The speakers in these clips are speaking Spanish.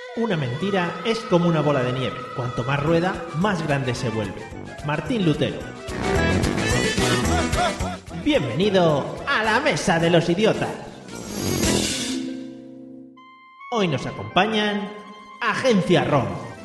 Una mentira es como una bola de nieve. Cuanto más rueda, más grande se vuelve. Martín Lutero. Bienvenido a la Mesa de los Idiotas. Hoy nos acompañan Agencia ROM.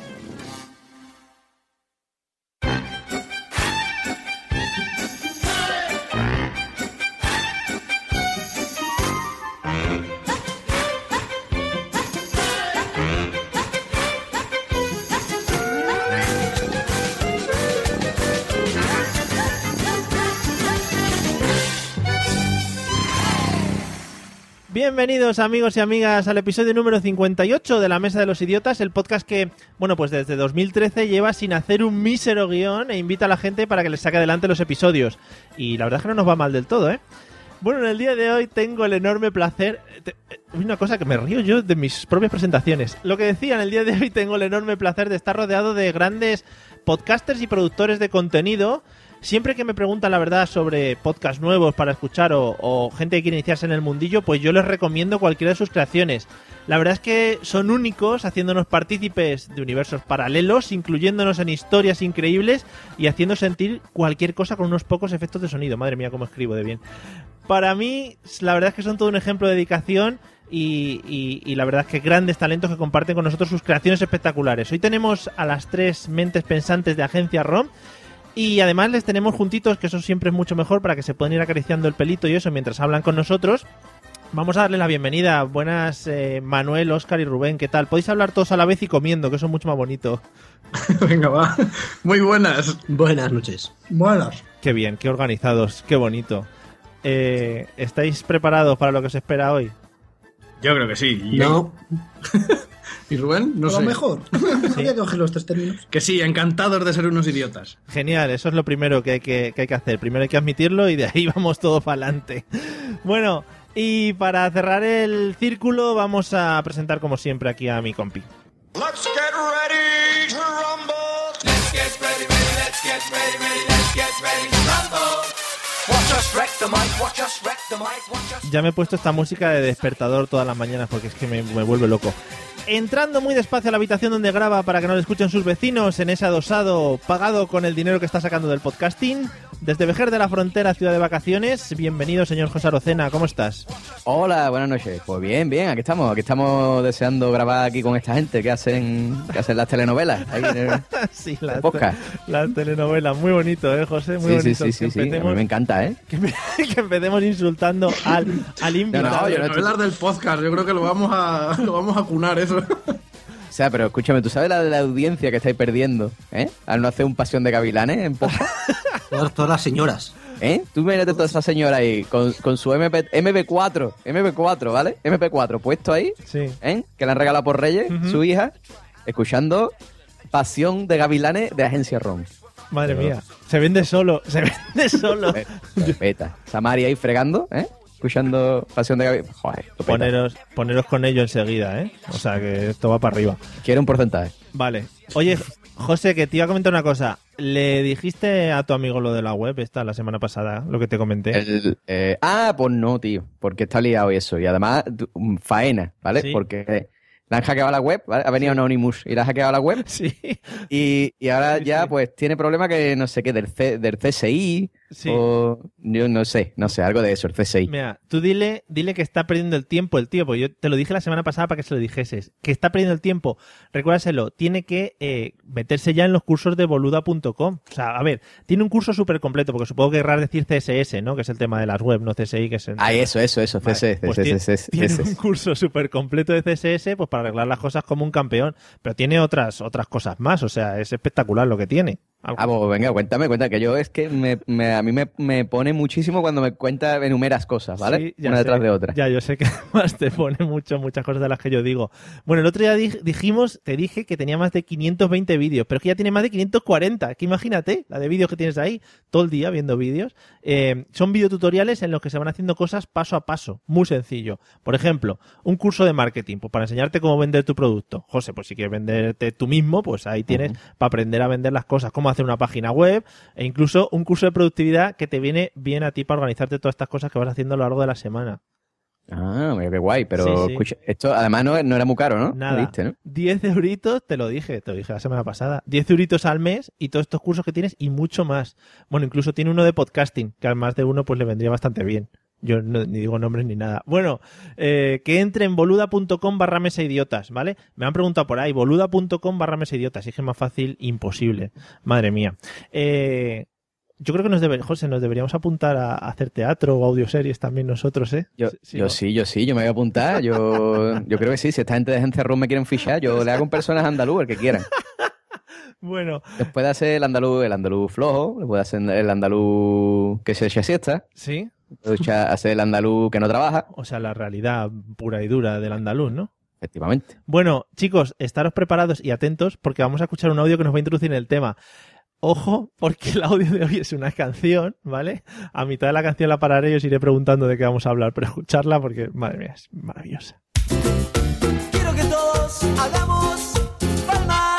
Bienvenidos amigos y amigas al episodio número 58 de La Mesa de los Idiotas, el podcast que, bueno, pues desde 2013 lleva sin hacer un mísero guión e invita a la gente para que les saque adelante los episodios. Y la verdad es que no nos va mal del todo, ¿eh? Bueno, en el día de hoy tengo el enorme placer... Una cosa que me río yo de mis propias presentaciones. Lo que decía, en el día de hoy tengo el enorme placer de estar rodeado de grandes podcasters y productores de contenido. Siempre que me preguntan la verdad sobre podcasts nuevos para escuchar o gente que quiere iniciarse en el mundillo, pues yo les recomiendo cualquiera de sus creaciones. La verdad es que son únicos, haciéndonos partícipes de universos paralelos, incluyéndonos en historias increíbles y haciendo sentir cualquier cosa con unos pocos efectos de sonido. Madre mía, cómo escribo de bien. Para mí, la verdad es que son todo un ejemplo de dedicación y la verdad es que grandes talentos que comparten con nosotros sus creaciones espectaculares. Hoy tenemos a las tres mentes pensantes de Agencia ROM. Y además les tenemos juntitos, que eso siempre es mucho mejor para que se puedan ir acariciando el pelito y eso mientras hablan con nosotros. Vamos a darle la bienvenida. Buenas, Manuel, Óscar y Rubén, ¿qué tal? Podéis hablar todos a la vez y comiendo, que eso es mucho más bonito. Venga, va. Muy buenas. Buenas noches. Buenas. Qué bien, qué organizados, qué bonito. ¿Estáis preparados para lo que os espera hoy? Yo creo que sí. No. ¿Y Rubén? No sé. A lo mejor. Había que coger los tres términos. Que sí, encantados de ser unos idiotas. Genial, eso es lo primero que hay que hacer. Primero hay que admitirlo y de ahí vamos todo para adelante. Bueno, y para cerrar el círculo vamos a presentar como siempre aquí a mi compi. Let's get ready to rumble. Let's get ready, ready, let's get ready, ready, let's get ready to rumble. Watch us wreck the mic, watch us wreck the mic, watch us... Ya me he puesto esta música de despertador todas las mañanas porque es que me vuelve loco. Entrando muy despacio a la habitación donde graba para que no le escuchen sus vecinos, en ese adosado pagado con el dinero que está sacando del podcasting, desde Vejer de la Frontera, ciudad de vacaciones. Bienvenido, señor José Arocena, ¿cómo estás? Hola, buenas noches. Pues bien, aquí estamos deseando grabar aquí con esta gente que hacen las telenovelas. Ahí en el, sí, el podcast. Las telenovelas, muy bonito, José? Muy bonito. Sí, a mí me encanta, ¿eh? Que empecemos insultando al invitado. No, yo no hablar del podcast, yo creo que lo vamos a cunar eso. O sea, pero escúchame, ¿tú sabes la audiencia que estáis perdiendo, al no hacer un Pasión de Gavilanes en podcast? Todas las señoras. Tú imagínate toda esa señora ahí con su MP4, ¿vale? MP4 puesto ahí, sí. Que le han regalado por Reyes, su hija, escuchando Pasión de Gavilanes de Agencia ROM. Madre mía, se vende solo. Peta. Samaria ahí fregando, escuchando Pasión de Gavilanes. Joder, poneros con ello enseguida, O sea, que esto va para arriba. Quiero un porcentaje. Vale. Oye, José, que te iba a comentar una cosa. ¿Le dijiste a tu amigo lo de la web la semana pasada, lo que te comenté? Pues no, tío, porque está liado y eso. Y además, faena, ¿vale? ¿Sí? Porque le han hackeado la web, ¿vale? Ha venido Anonymous y le ha hackeado la web. Sí. Y ahora sí, ya, sí. Pues, tiene problema que no sé qué, del CSI. Sí. O yo no sé, algo de eso, el CSI. Mira, tú dile que está perdiendo el tiempo el tío, porque yo te lo dije la semana pasada para que se lo dijeses, que está perdiendo el tiempo. Recuérdaselo, tiene que meterse ya en los cursos de boluda.com. O sea, a ver, tiene un curso súper completo, porque supongo que querrás decir CSS, ¿no? Que es el tema de las web, no CSI, que es el... Eso, Vale, CSS. Tiene un curso súper completo de CSS, pues para arreglar las cosas como un campeón, pero tiene otras cosas más, o sea, es espectacular lo que tiene. Pues venga, cuéntame, que yo es que a mí me pone muchísimo cuando me enumeras cosas, ¿vale? Sí, una detrás de otra. Ya, yo sé que además te pone muchas cosas de las que yo digo. Bueno, el otro día te dije que tenía más de 520 vídeos, pero es que ya tiene más de 540. Que imagínate la de vídeos que tienes ahí, todo el día viendo vídeos. Son videotutoriales en los que se van haciendo cosas paso a paso, muy sencillo. Por ejemplo, un curso de marketing, pues para enseñarte cómo vender tu producto. José, pues si quieres venderte tú mismo, pues ahí tienes para aprender a vender las cosas, cómo hacer una página web, e incluso un curso de productividad que te viene bien a ti para organizarte todas estas cosas que vas haciendo a lo largo de la semana. Ah, mira qué guay, pero Sí, sí. escucha, esto además no era muy caro, ¿no? Nada. Me diste, ¿no? 10 euritos, te lo dije la semana pasada. 10 euritos al mes y todos estos cursos que tienes y mucho más. Bueno, incluso tiene uno de podcasting, que al más de uno pues le vendría bastante bien. Yo ni digo nombres ni nada. Bueno, que entre en boluda.com/mesaidiotas, ¿vale? Me han preguntado por ahí, boluda.com/mesaidiotas. Y es que es más fácil, imposible. Madre mía. Yo creo que José, nos deberíamos apuntar a hacer teatro o audioseries también nosotros, ¿eh? Yo ¿no? sí, yo me voy a apuntar. Yo creo que sí. Si esta gente de Agencia Room me quieren fichar, yo le hago un personaje andaluz, el que quieran. Bueno, Después de hacer el andaluz flojo, le puedo hacer el andaluz que se echa siesta, sí. puedo hacer el andaluz que no trabaja, O sea, la realidad pura y dura del andaluz, ¿no? efectivamente. Bueno, chicos, estaros preparados y atentos porque vamos a escuchar un audio que nos va a introducir en el tema. Ojo, porque el audio de hoy es una canción, ¿vale? A mitad de la canción la pararé y os iré preguntando de qué vamos a hablar, pero escucharla porque, madre mía, es maravillosa. Quiero que todos hagamos palmas.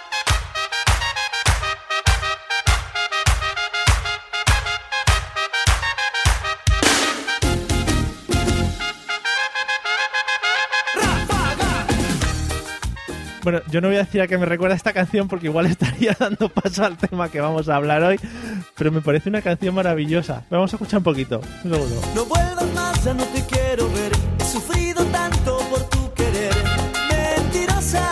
Bueno, yo no voy a decir a qué me recuerda esta canción porque igual estaría dando paso al tema que vamos a hablar hoy, pero me parece una canción maravillosa. Vamos a escuchar un poquito, un segundo. No vuelvas más, ya no te quiero ver. He sufrido tanto por tu querer. Mentirosa.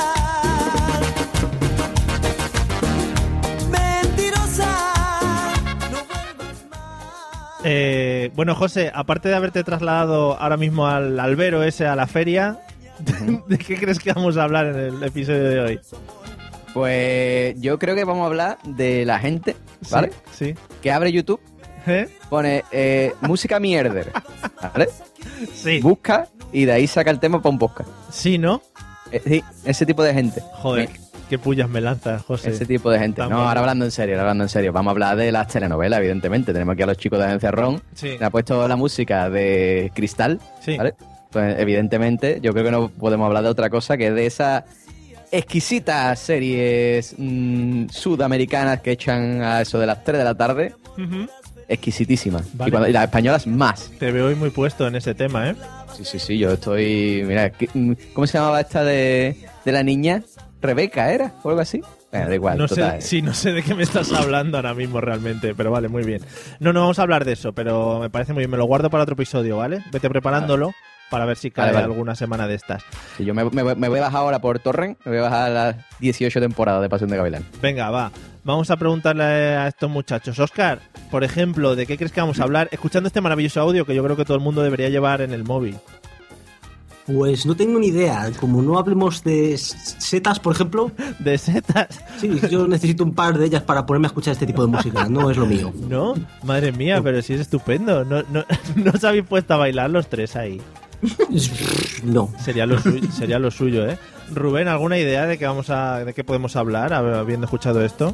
Mentirosa. No vuelvas más. Bueno, José, aparte de haberte trasladado ahora mismo al albero ese, a la feria, ¿de qué crees que vamos a hablar en el episodio de hoy? Pues yo creo que vamos a hablar de la gente, ¿vale? Sí. Que abre YouTube, ¿Eh? pone música mierder, ¿vale? Sí. Busca y de ahí saca el tema para un podcast. Sí, ¿no? Sí, ese tipo de gente. Joder, qué pullas me lanzas, José. Ese tipo de gente. Tan No, bueno. ahora hablando en serio. Vamos a hablar de las telenovelas, evidentemente. Tenemos aquí a los chicos de Agencia Ron. Sí. Me ha puesto la música de Cristal, Sí. ¿vale? Pues evidentemente yo creo que no podemos hablar de otra cosa que de esas exquisitas series sudamericanas que echan a eso de las 3 de la tarde. Ujú. Exquisitísimas. Vale. Y las españolas más. Te veo hoy muy puesto en ese tema, ¿eh? Sí, yo estoy... Mira, ¿cómo se llamaba esta de la niña? ¿Rebeca era? ¿O algo así? Bueno, da igual, No total. sé, sí, no sé de qué me estás hablando ahora mismo realmente, pero vale, muy bien. No vamos a hablar de eso, pero me parece muy bien. Me lo guardo para otro episodio, ¿vale? Vete preparándolo para ver si cae Vale. alguna semana de estas. Sí, yo me voy a bajar ahora por Torrent, me voy a bajar las 18 temporadas de Pasión de Gavilán. Venga, va. Vamos a preguntarle a estos muchachos. Óscar, por ejemplo, ¿de qué crees que vamos a hablar? Escuchando este maravilloso audio que yo creo que todo el mundo debería llevar en el móvil. Pues no tengo ni idea. Como no hablemos de setas, por ejemplo, ¿De setas? sí, yo necesito un par de ellas para ponerme a escuchar este tipo de música. No es lo mío. ¿No? Madre mía, pero sí es estupendo. No os habéis puesto a bailar los tres ahí. No. Sería lo suyo, ¿eh? Rubén, ¿alguna idea de de qué podemos hablar habiendo escuchado esto?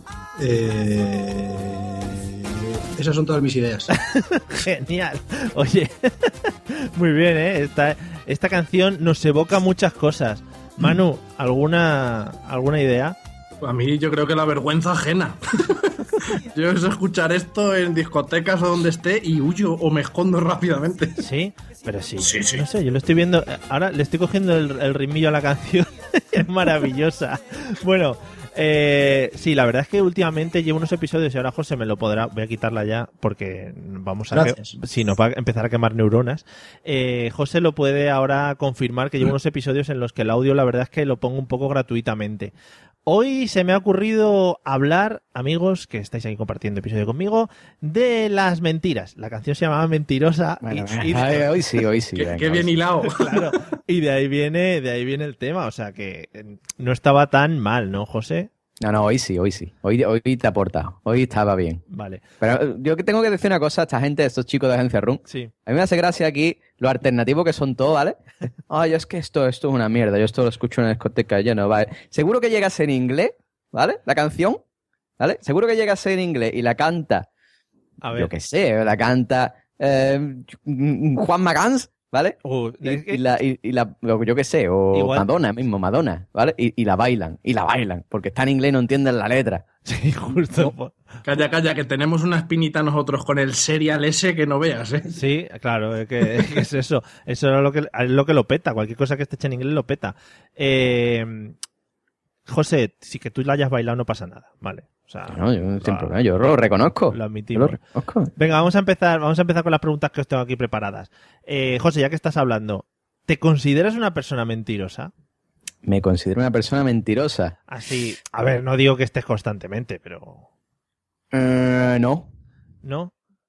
Esas son todas mis ideas. Genial. Oye, muy bien, ¿eh? Esta canción nos evoca muchas cosas. Manu, ¿alguna idea? A mí yo creo que la vergüenza ajena. Yo es escuchar esto en discotecas o donde esté y huyo o me escondo rápidamente. Sí, pero sí. Sí. No sé, yo lo estoy viendo. Ahora le estoy cogiendo el ritmillo a la canción. Es maravillosa. Bueno, sí, la verdad es que últimamente llevo unos episodios y ahora José me lo podrá. Voy a quitarla ya porque vamos a. Gracias. Sí, nos va a empezar a quemar neuronas. José lo puede ahora confirmar que llevo unos episodios en los que el audio, la verdad es que lo pongo un poco gratuitamente. Hoy se me ha ocurrido hablar, amigos, que estáis aquí compartiendo episodio conmigo, de las mentiras. La canción se llamaba Mentirosa. Bueno, y hoy sí. venga, Qué bien hoy sí. hilado. claro, y de ahí viene el tema. O sea que no estaba tan mal, ¿no, José? No, hoy sí. Hoy te ha aportado. Hoy estaba bien. Vale, Pero yo que tengo que decir una cosa a esta gente, a estos chicos de Agencia Room. sí. A mí me hace gracia aquí lo alternativo que son todos, ¿vale? Ay, es que esto es una mierda. Yo esto lo escucho en una discoteca lleno, ¿vale? Seguro que llegas en inglés, ¿vale? La canción, ¿vale? Seguro que llegas en inglés y la canta, A ver. yo qué sé, la canta Juan Magans, ¿vale? Yo qué sé, o Igual. Madonna, ¿vale? Y la bailan, porque está en inglés y no entienden la letra. Sí, justo. Calla, que tenemos una espinita nosotros con el serial ese que no veas, ¿eh? Sí, claro, es que es eso. Eso es lo que lo peta. Cualquier cosa que esté hecha en inglés lo peta. José, si que tú la hayas bailado no pasa nada, ¿vale? O sea, No, yo siempre, yo lo reconozco. Lo Yo admitimos. lo reconozco. Venga, vamos a empezar con las preguntas que os tengo aquí preparadas. José, ya que estás hablando, ¿te consideras una persona mentirosa? Me considero una persona mentirosa. Así, a ver, no digo que estés constantemente, pero... No. ¿No?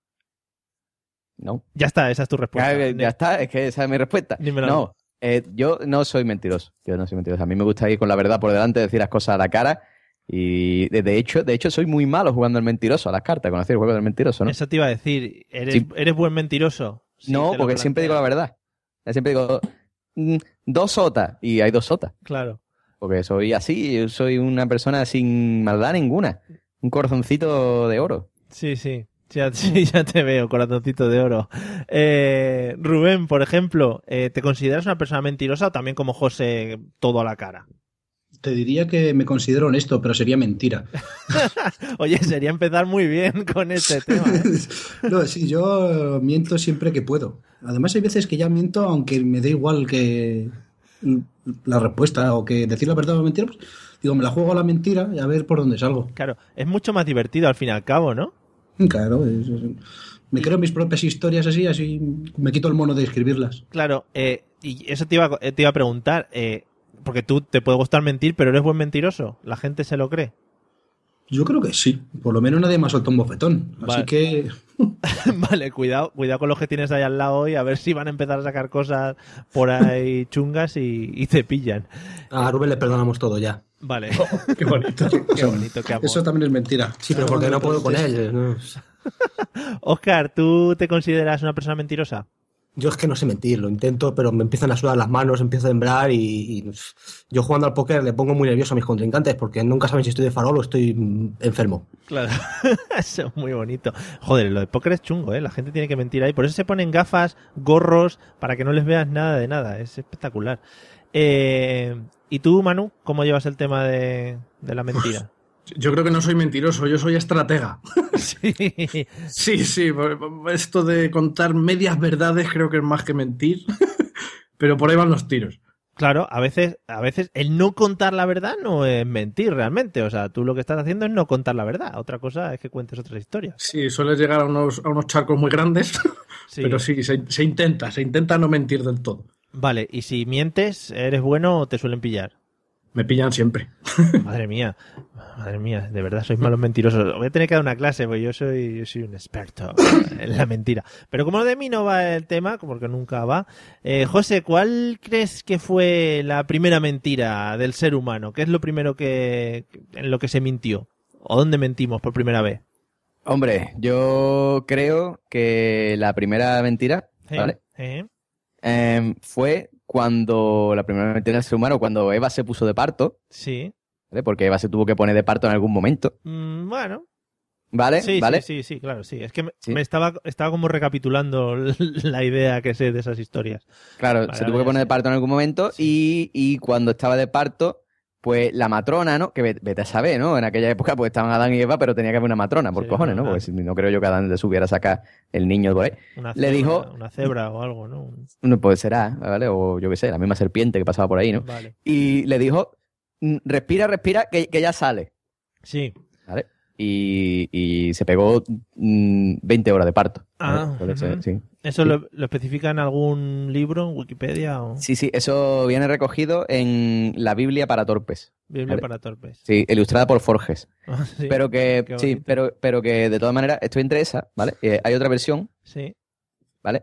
No. Ya está, esa es tu respuesta. Ya está, es que esa es mi respuesta. Dímelo. No, yo no soy mentiroso. A mí me gusta ir con la verdad por delante, decir las cosas a la cara. Y de hecho soy muy malo jugando al mentiroso, a las cartas, conocí el juego del mentiroso, ¿no? Eso te iba a decir. Sí. ¿Eres buen mentiroso? Sí, No, te lo porque siempre digo la planteas. verdad. Siempre digo 2 sotas y hay 2 sotas. Claro. Porque soy así, yo soy una persona sin maldad ninguna. Un corazoncito de oro. Sí, sí. Ya te veo, corazoncito de oro. Rubén, por ejemplo, ¿te consideras una persona mentirosa o también como José, todo a la cara? Te diría que me considero honesto, pero sería mentira. Oye, sería empezar muy bien con este tema, ¿eh? No, sí, yo miento siempre que puedo. Además, hay veces que ya miento aunque me dé igual que la respuesta o que decir la verdad o la mentira. Pues, digo, me la juego a la mentira y a ver por dónde salgo. Claro, es mucho más divertido al fin y al cabo, ¿no? Claro, me creo mis propias historias así me quito el mono de escribirlas. Claro, y eso te iba a preguntar, porque tú te puede gustar mentir, pero eres buen mentiroso. ¿La gente se lo cree? Yo creo que sí. Por lo menos nadie me ha soltado un bofetón. Así Vale. que... Vale, cuidado con los que tienes ahí al lado y a ver si van a empezar a sacar cosas por ahí chungas y te pillan. A Rubén le perdonamos todo ya. Vale. Qué bonito. Qué bonito, qué amor. Eso también es mentira. Sí, pero porque no puedo con él. ¿no? Oscar, ¿tú te consideras una persona mentirosa? Yo es que no sé mentir, lo intento, pero me empiezan a sudar las manos, empiezo a temblar y yo jugando al póker le pongo muy nervioso a mis contrincantes porque nunca saben si estoy de farol o estoy enfermo. Claro, eso es muy bonito. Joder, lo de póker es chungo, ¿eh? La gente tiene que mentir ahí. Por eso se ponen gafas, gorros, para que no les veas nada de nada. Es espectacular. ¿Y tú, Manu, cómo llevas el tema de la mentira? Yo creo que no soy mentiroso, yo soy estratega. Sí. Sí, esto de contar medias verdades creo que es más que mentir, pero por ahí van los tiros. Claro, a veces el no contar la verdad no es mentir realmente. O sea, tú lo que estás haciendo es no contar la verdad. Otra cosa es que cuentes otras historias. Sí, sueles llegar a unos charcos muy grandes, Sí. pero sí, se intenta no mentir del todo. Vale, y si mientes, ¿eres bueno o te suelen pillar? Me pillan siempre. Madre mía, de verdad sois malos mentirosos. Voy a tener que dar una clase, porque yo soy un experto en la mentira. Pero como de mí no va el tema, porque nunca va. José, ¿cuál crees que fue la primera mentira del ser humano? ¿Qué es lo primero en lo que se mintió? ¿O dónde mentimos por primera vez? Hombre, yo creo que la primera mentira, ¿vale? Fue cuando la primera mentira del ser humano, cuando Eva se puso de parto, Sí. ¿vale? Porque Eva se tuvo que poner de parto en algún momento, Bueno. ¿vale? Sí, ¿Vale? sí, claro, sí. Es que Sí. me estaba como recapitulando la idea que sé de esas historias. Claro, Vale, se ahora tuvo que ya poner sé. de parto en algún momento y cuando estaba de parto, pues la matrona, ¿no? Que vete a saber, ¿no? En aquella época pues estaban Adán y Eva, pero tenía que haber una matrona, por Sí, cojones, ¿no? normal. Porque si no creo yo que Adán le supiera sacar el niño por ahí. Le dijo- Una cebra o algo, ¿no? No, pues será, ¿vale? O yo qué sé, la misma serpiente que pasaba por ahí, ¿no? Vale. Y le dijo, respira, que ya sale, Sí. ¿vale? Y se pegó 20 horas de parto. ¿vale? Ah, Por eso, ujú. sí. ¿Eso Sí. lo especifica en algún libro, en Wikipedia o Sí, eso viene recogido en la Biblia para torpes. Biblia Vale. para torpes? Sí, ilustrada por Forges. Ah, sí. Pero que, Qué sí, bonito. pero que de todas maneras estoy entre esa, ¿vale? Hay otra versión, Sí. ¿vale?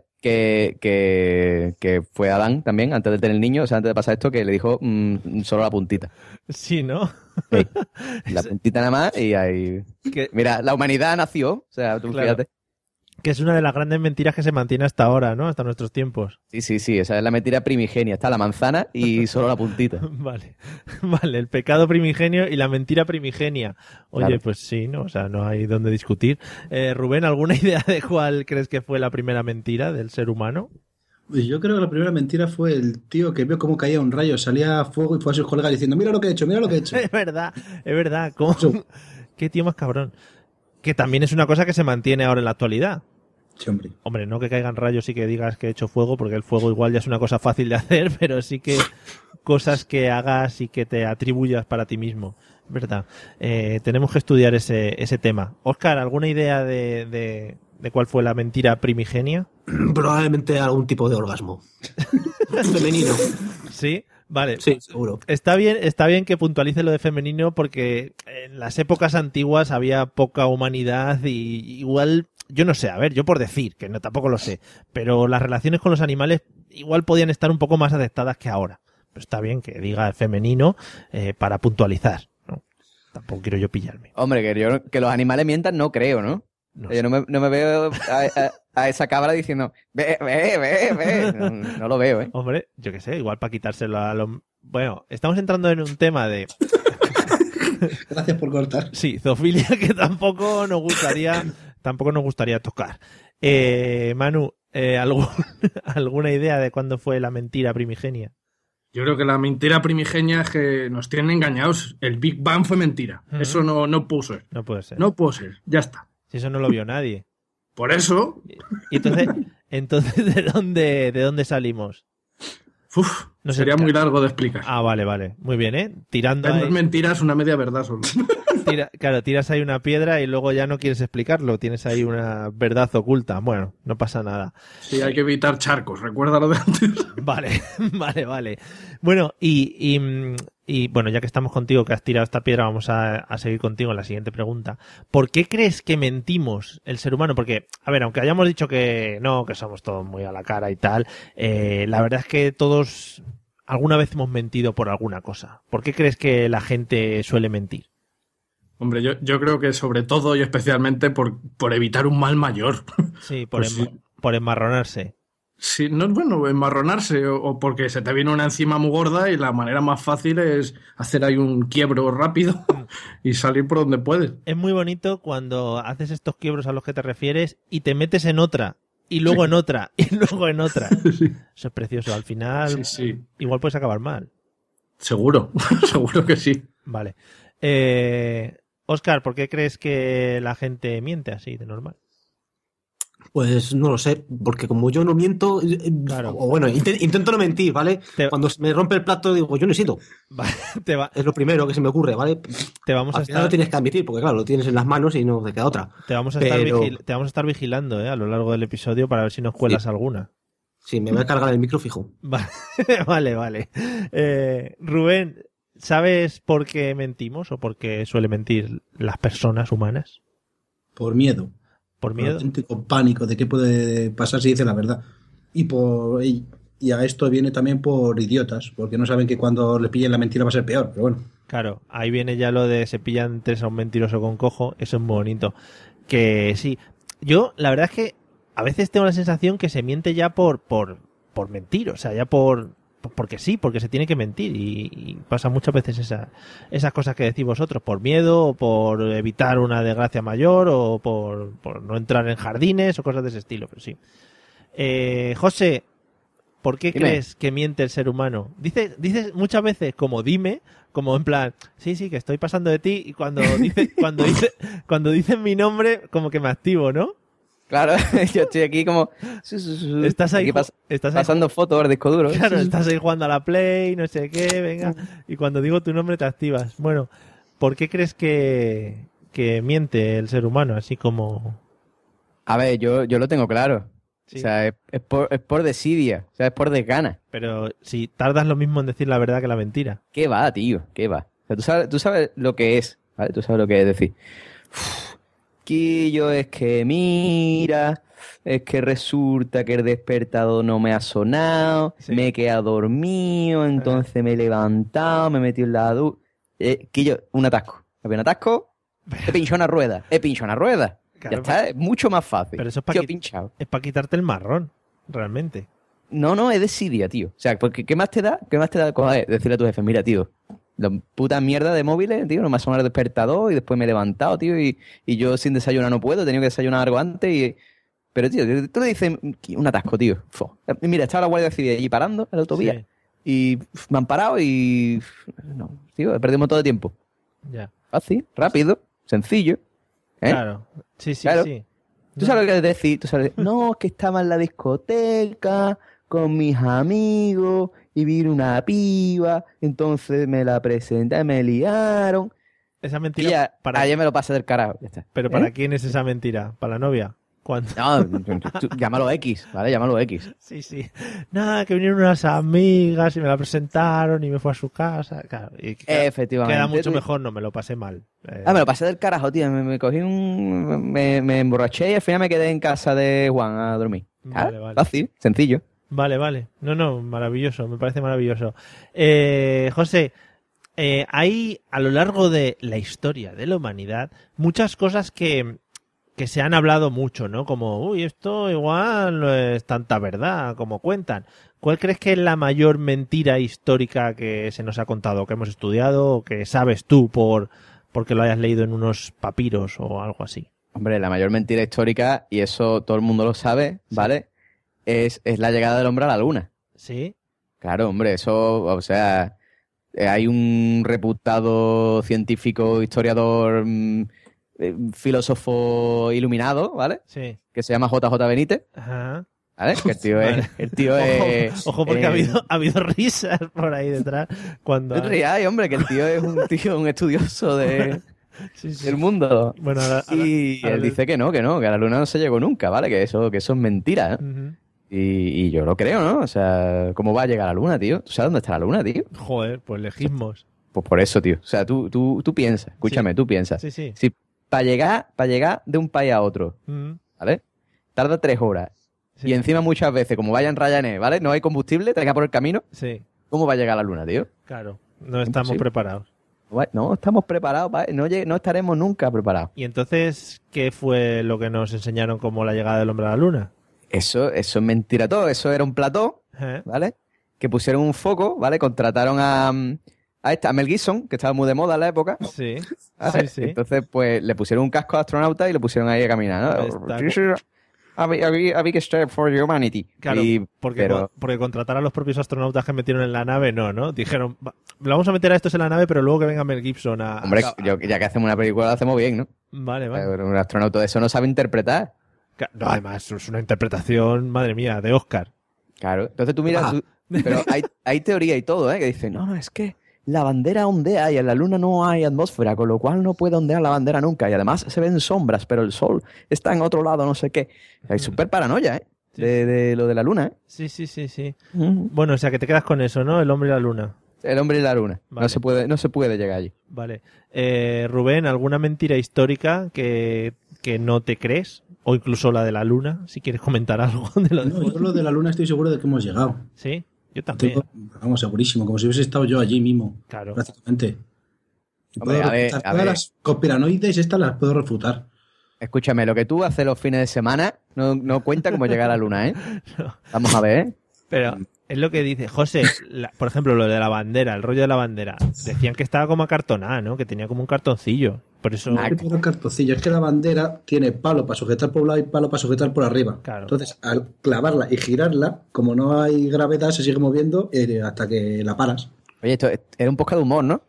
Que fue Adán también, antes de tener el niño, o sea, antes de pasar esto, que le dijo solo la puntita. Sí, ¿no? Sí, la puntita nada más y ahí... Que, Mira, la humanidad nació, o sea, tú Claro. fíjate. que es una de las grandes mentiras que se mantiene hasta ahora, ¿no? Hasta nuestros tiempos. Sí, esa es la mentira primigenia. Está la manzana y solo la puntita. Vale. Vale, el pecado primigenio y la mentira primigenia. Oye, Claro. pues sí, ¿no? O sea, no hay dónde discutir. Rubén, ¿alguna idea de cuál crees que fue la primera mentira del ser humano? Y yo creo que la primera mentira fue el tío que vio cómo caía un rayo, salía fuego y fue a sus colegas diciendo, mira lo que he hecho, mira lo que he hecho. Es verdad. ¿Cómo? Eso. Qué tío más cabrón. Que también es una cosa que se mantiene ahora en la actualidad. Sí, hombre. Hombre, no que caigan rayos y que digas que he hecho fuego, porque el fuego igual ya es una cosa fácil de hacer, pero sí que cosas que hagas y que te atribuyas para ti mismo. Es verdad. Tenemos que estudiar ese tema. Óscar, ¿alguna idea de cuál fue la mentira primigenia? Probablemente algún tipo de orgasmo. Femenino. Sí, vale. Sí, seguro. Está bien que puntualice lo de femenino porque en las épocas antiguas había poca humanidad y igual, yo no sé, a ver, yo por decir, que no tampoco lo sé, pero las relaciones con los animales igual podían estar un poco más aceptadas que ahora. Pero está bien que diga femenino para puntualizar, ¿no? Tampoco quiero yo pillarme. Hombre, que los animales mientan no creo, ¿no? No Yo sé. no me veo a esa cabra diciendo, ve. No lo veo, ¿eh? Hombre, yo qué sé, igual para quitárselo a los... Bueno, estamos entrando en un tema de... Gracias por cortar. Sí, zoofilia que tampoco nos gustaría tocar. Manu, ¿alguna idea de cuándo fue la mentira primigenia? Yo creo que la mentira primigenia es que nos tienen engañados. El Big Bang fue mentira. Ujú. Eso no pudo ser. No puede ser. No pudo ser. Ya está. Si eso no lo vio nadie. Por eso, Y entonces ¿de dónde salimos? No sé, sería muy largo de explicar. Ah, vale. Muy bien, ¿eh? Tirando No ahí, es mentira, es una media verdad solo. claro, tiras ahí una piedra y luego ya no quieres explicarlo. Tienes ahí una verdad oculta. Bueno, no pasa nada. Sí, hay que evitar charcos. Recuerda lo de antes. Vale. Bueno, y bueno, ya que estamos contigo, que has tirado esta piedra, vamos a seguir contigo en la siguiente pregunta. ¿Por qué crees que mentimos el ser humano? Porque, a ver, aunque hayamos dicho que no, que somos todos muy a la cara y tal, la verdad es que todos alguna vez hemos mentido por alguna cosa. ¿Por qué crees que la gente suele mentir? Hombre, yo creo que sobre todo y especialmente por evitar un mal mayor. Sí, Pues sí. por enmarronarse. Sí, no es bueno enmarronarse o porque se te viene una encima muy gorda y la manera más fácil es hacer ahí un quiebro rápido y salir por donde puedes. Es muy bonito cuando haces estos quiebros a los que te refieres y te metes en otra, y luego en otra, y luego en otra. Sí, Eso es precioso. Al final, sí. igual puedes acabar mal. Seguro, seguro que sí. Vale. Óscar, ¿por qué crees que la gente miente así de normal? Pues no lo sé, porque como yo no miento, Claro. o bueno, intento no mentir, ¿vale? Te- Cuando se me rompe el plato digo, yo necesito. Vale, te, va- Es lo primero que se me ocurre, ¿vale? te vamos a Al final lo estar, tienes que admitir, porque claro, lo tienes en las manos y no te queda otra. te vamos a pero- estar vigilando a lo largo del episodio para ver si nos cuelas Sí. alguna. Sí, me voy a cargar el micro fijo. Vale. Rubén, ¿sabes por qué mentimos o por qué suele mentir las personas humanas? Por miedo. ¿Por Por miedo? auténtico pánico de qué puede pasar si dice la verdad. Y a esto viene también por idiotas, porque no saben que cuando le pillen la mentira va a ser peor, pero bueno. Claro, ahí viene ya lo de se pillan tres a un mentiroso con cojo, eso es muy bonito. Que sí, yo la verdad es que a veces tengo la sensación que se miente ya por mentir, o sea, ya porque sí, porque se tiene que mentir y pasa muchas veces esas cosas que decís vosotros, por miedo o por evitar una desgracia mayor o por no entrar en jardines o cosas de ese estilo, pero sí. José, ¿por qué Dime. crees que miente el ser humano? Dices muchas veces como dime, como en plan, sí, que estoy pasando de ti y cuando dicen mi nombre como que me activo, ¿no? Claro, yo estoy aquí como... Estás ahí, aquí estás ahí, pasando fotos al disco duro. claro, estás ahí jugando a la Play, no sé qué, venga, y cuando digo tu nombre te activas. Bueno, ¿por qué crees que miente el ser humano así como... A ver, yo lo tengo claro. Sí. O sea, es por desidia, o sea, es por desgana. Pero si tardas lo mismo en decir la verdad que la mentira. ¿Qué va, tío? ¿Qué va? O sea, tú sabes lo que es, ¿vale? Tú sabes lo que es decir. Quillo, es que mira, es que resulta que el despertador no me ha sonado, Sí. me he quedado dormido, entonces me he levantado, me he metido en la ducha. Quillo, un atasco. Había un atasco, he pinchado una rueda. Claro, Ya está, es mucho más fácil. pero eso es para Tío, que- pinchado. Es para quitarte el marrón, realmente. No, es desidia, tío. O sea, porque ¿qué más te da? Joder, decirle a tu jefe, mira, tío, la puta mierda de móviles, tío, no me ha sonado el despertador y después me he levantado, tío, y yo sin desayunar no puedo, he tenido que desayunar algo antes y Pero, tío, tú le dices un atasco, tío. Mira, estaba la Guardia Civil allí parando en la autovía. Sí. Y me han parado y... No, tío, he perdido un montón de tiempo. Ya. Fácil, rápido, sencillo. ¿Eh? Claro. Sí, sí, Claro. sí. Tú sabes lo que decir. Tú sabes, no, es que estaba en la discoteca con mis amigos y vi una piba. Entonces me la presenté, me liaron. Esa Y mentira. ya, para... ayer me lo pasé del carajo. Ya está. Pero ¿para quién es esa mentira? ¿Para la novia? ¿Cuándo? No, llámalo X, ¿vale? Llámalo X. Sí, sí. Nada, que vinieron unas amigas y me la presentaron y me fue a su casa. Claro, y Efectivamente. queda mucho mejor, no me lo pasé mal. Me lo pasé del carajo, tío. Me cogí me emborraché y al final me quedé en casa de Juan a dormir. Vale, vale. Fácil, sencillo. Vale, vale. No, maravilloso, me parece maravilloso. José, hay a lo largo de la historia de la humanidad muchas cosas que se han hablado mucho, ¿no? Como, uy, esto igual no es tanta verdad como cuentan. ¿Cuál crees que es la mayor mentira histórica que se nos ha contado, que hemos estudiado, o que sabes tú porque lo hayas leído en unos papiros o algo así? Hombre, la mayor mentira histórica, y eso todo el mundo lo sabe, ¿vale? Es la llegada del hombre a la luna. ¿Sí? Claro, hombre, eso, o sea, hay un reputado científico, historiador, filósofo iluminado, ¿vale? Sí. Que se llama JJ Benítez, Ajá. ¿vale? Que el tío es... Ojo, porque ha habido risas por ahí detrás cuando... No te rías, hombre, que el tío es un estudioso Sí, sí. del mundo. Bueno, ahora- Y ahora- él dice que no, que a la luna no se llegó nunca, ¿vale? Que eso es mentira, ¿eh? Ujú. Y yo lo creo, ¿no? O sea, ¿cómo va a llegar a la luna, tío? ¿Tú sabes dónde está la luna, tío? Joder, pues legismos. Pues por eso, tío. O sea, tú piensas, escúchame, Sí. tú piensas. Sí, sí. Si para llegar de un país a otro, Ujú. ¿vale? Tarda 3 horas. Sí. Y encima muchas veces, como vaya en Ryanair, ¿vale? No hay combustible, te queda por el camino. Sí, ¿Cómo va a llegar a la luna, tío? claro. No estamos Imposible. preparados. No estamos preparados, ¿vale? No estaremos nunca preparados. ¿Y entonces qué fue lo que nos enseñaron como la llegada del hombre a la luna? Eso es mentira todo. Eso era un plató, ¿Eh? ¿vale? Que pusieron un foco, ¿vale? Contrataron a Mel Gibson, que estaba muy de moda en la época. Sí, ¿vale? sí, sí. Entonces, pues, le pusieron un casco de astronauta y lo pusieron ahí a caminar, Ahí ¿no? está. This is a big step for humanity. Claro, Y- porque pero- contratar a los propios astronautas que metieron en la nave, no. Dijeron, le vamos a meter a estos en la nave, pero luego que venga Mel Gibson a... Hombre, ya que hacemos una película, la hacemos bien, ¿no? Vale, vale. Pero un astronauta de eso no sabe interpretar. No, además, es una interpretación, madre mía, de Oscar. Claro. Entonces tú miras... Pero hay teoría y todo, ¿eh? Que dicen, no, es que la bandera ondea y en la luna no hay atmósfera, con lo cual no puede ondear la bandera nunca. Y además se ven sombras, pero el sol está en otro lado, no sé qué. Hay súper paranoia, ¿eh? Sí. De lo de la luna, ¿eh? Sí. Bueno, o sea, que te quedas con eso, ¿no? El hombre y la luna. El hombre y la luna. Vale. No se puede llegar allí. Vale. Rubén, ¿alguna mentira histórica que no te crees? O incluso la de la luna, si quieres comentar algo de lo de... No, yo lo de la luna estoy seguro de que hemos llegado. Sí, yo también. Vamos, segurísimo, como si hubiese estado yo allí mismo. Claro. Prácticamente. Y Hombre, puedo a ver, refutar a todas ver. las conspiranoides, estas las puedo refutar. Escúchame, lo que tú haces los fines de semana no cuenta como llegar a la luna, ¿eh? Vamos a ver, ¿eh? Pero es lo que dice José, por ejemplo, lo de la bandera, el rollo de la bandera. Decían que estaba como acartonada, ¿no? Que tenía como un cartoncillo. Por eso... Pero cartocillo, es que la bandera tiene palo para sujetar por un lado y palo para sujetar por arriba. Claro. Entonces, al clavarla y girarla, como no hay gravedad, se sigue moviendo hasta que la paras. Oye, esto era un podcast de humor, ¿no?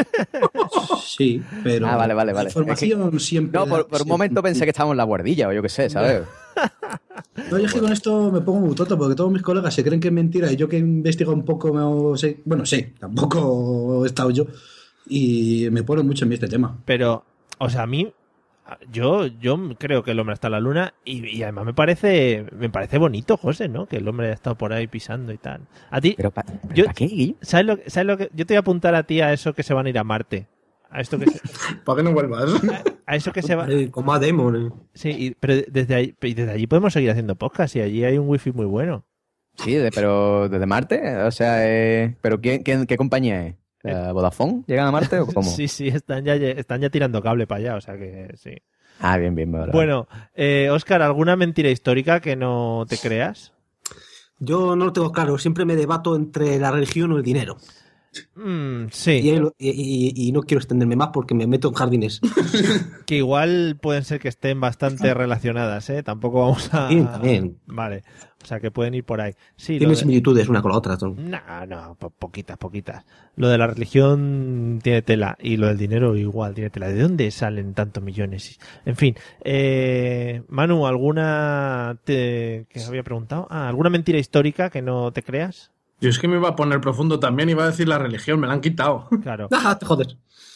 Sí, pero Ah, vale. la información siempre... No, por un momento pensé que estábamos en la guardilla o yo qué sé, ¿sabes? No, yo es que con esto me pongo muy tonto porque todos mis colegas se creen que es mentira y yo que investigo un poco, sé, tampoco he estado yo y me pone mucho en mí este tema. Pero, o sea, a mí, yo creo que el hombre está en la luna y además me parece bonito, José, ¿no? Que el hombre haya estado por ahí pisando y tal. A ti, Pero ¿para Yo- qué, Guillo? ¿sabes lo que? Yo te voy a apuntar a ti a eso que se van a ir a Marte. A esto que se, ¿Para que no vuelvas? a eso que se va. Con más Damon. Sí, pero desde allí podemos seguir haciendo podcast y allí hay un wifi muy bueno. Sí, pero desde Marte, o sea, ¿pero qué compañía es? ¿Vodafone? ¿Llegan a Marte o cómo? Sí, están ya tirando cable para allá, o sea que sí. Ah, bien, vale. Bueno, Óscar, ¿alguna mentira histórica que no te creas? Yo no lo tengo claro, siempre me debato entre la religión o el dinero. Sí, Y no quiero extenderme más porque me meto en jardines. que igual pueden ser que estén bastante relacionadas, ¿eh? Tampoco vamos a... También. Vale, o sea que pueden ir por ahí. Sí, Tienen similitudes una con la otra. No, poquitas. Lo de la religión tiene tela y lo del dinero igual tiene tela. ¿De dónde salen tantos millones? En fin, Manu, ¿alguna que había preguntado? ¿Alguna mentira histórica que no te creas? Yo es que me iba a poner profundo también, iba a decir la religión, me la han quitado. Claro. ¡Ah, te jodes!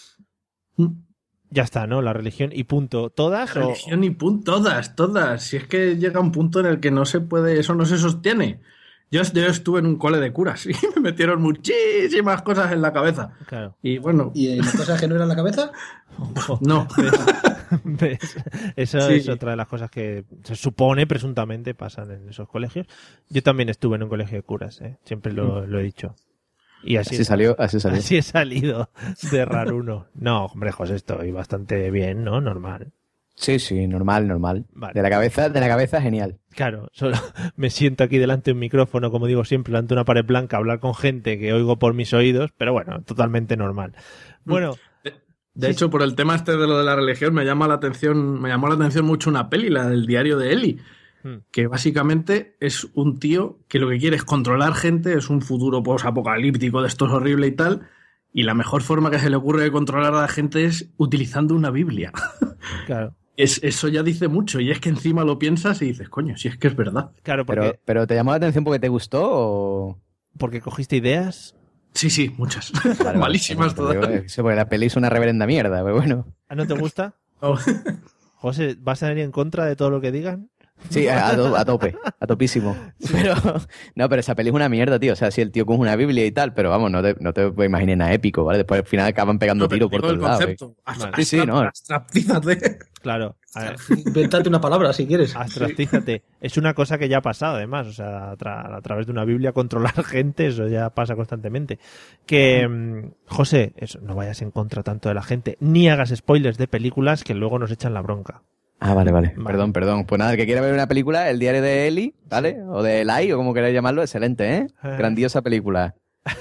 Ya está, ¿no? La religión y punto. ¿Todas? La religión y punto, todas. Si es que llega un punto en el que no se puede, eso no se sostiene. Yo estuve en un cole de curas y me metieron muchísimas cosas en la cabeza. Claro. Y bueno, ¿Y en cosas que no eran la cabeza? no. ¿Ves? Eso Sí. es otra de las cosas que se supone, presuntamente, pasan en esos colegios. Yo también estuve en un colegio de curas, ¿eh? Siempre lo he dicho. Y así Así salió. he salido de raruno. No, hombre, José, estoy bastante bien, ¿no? Normal. Sí, normal. Vale. De la cabeza, genial. Claro, solo me siento aquí delante de un micrófono, como digo siempre, delante de una pared blanca, a hablar con gente que oigo por mis oídos, pero bueno, totalmente normal. Bueno, De hecho, por el tema este de lo de la religión, me llamó la atención mucho una peli, la del diario de Eli, que básicamente es un tío que lo que quiere es controlar gente, es un futuro posapocalíptico de esto es horrible y tal, y la mejor forma que se le ocurre de controlar a la gente es utilizando una Biblia. claro. Eso ya dice mucho, y es que encima lo piensas y dices, coño, si es que es verdad. Claro, porque, Pero ¿te llamó la atención porque te gustó o...? porque cogiste ideas. Sí, muchas. Vale, Malísimas bueno, todas. sí, porque la peli es una reverenda mierda, pero bueno. ¿No te gusta? Oh. José, ¿vas a ir en contra de todo lo que digan? Sí, a tope, a topísimo. Pero esa peli es una mierda, tío. O sea, si el tío coge una Biblia y tal, pero vamos, no te imagines nada épico, ¿vale? Después al final acaban pegando No, pero tiros por digo el todos lados. concepto. Sí, no. Abstractízate. Claro. A ver, Inventate una palabra si quieres. abstractízate. Es una cosa que ya ha pasado, además. O sea, a través de una Biblia controlar gente, eso ya pasa constantemente. Que, José, eso, no vayas en contra tanto de la gente, ni hagas spoilers de películas que luego nos echan la bronca. Ah, vale. Vale. Perdón. Pues nada, el que quiera ver una película, El diario de Eli, ¿vale? O de Eli, o como queráis llamarlo, excelente, ¿eh? Grandiosa película.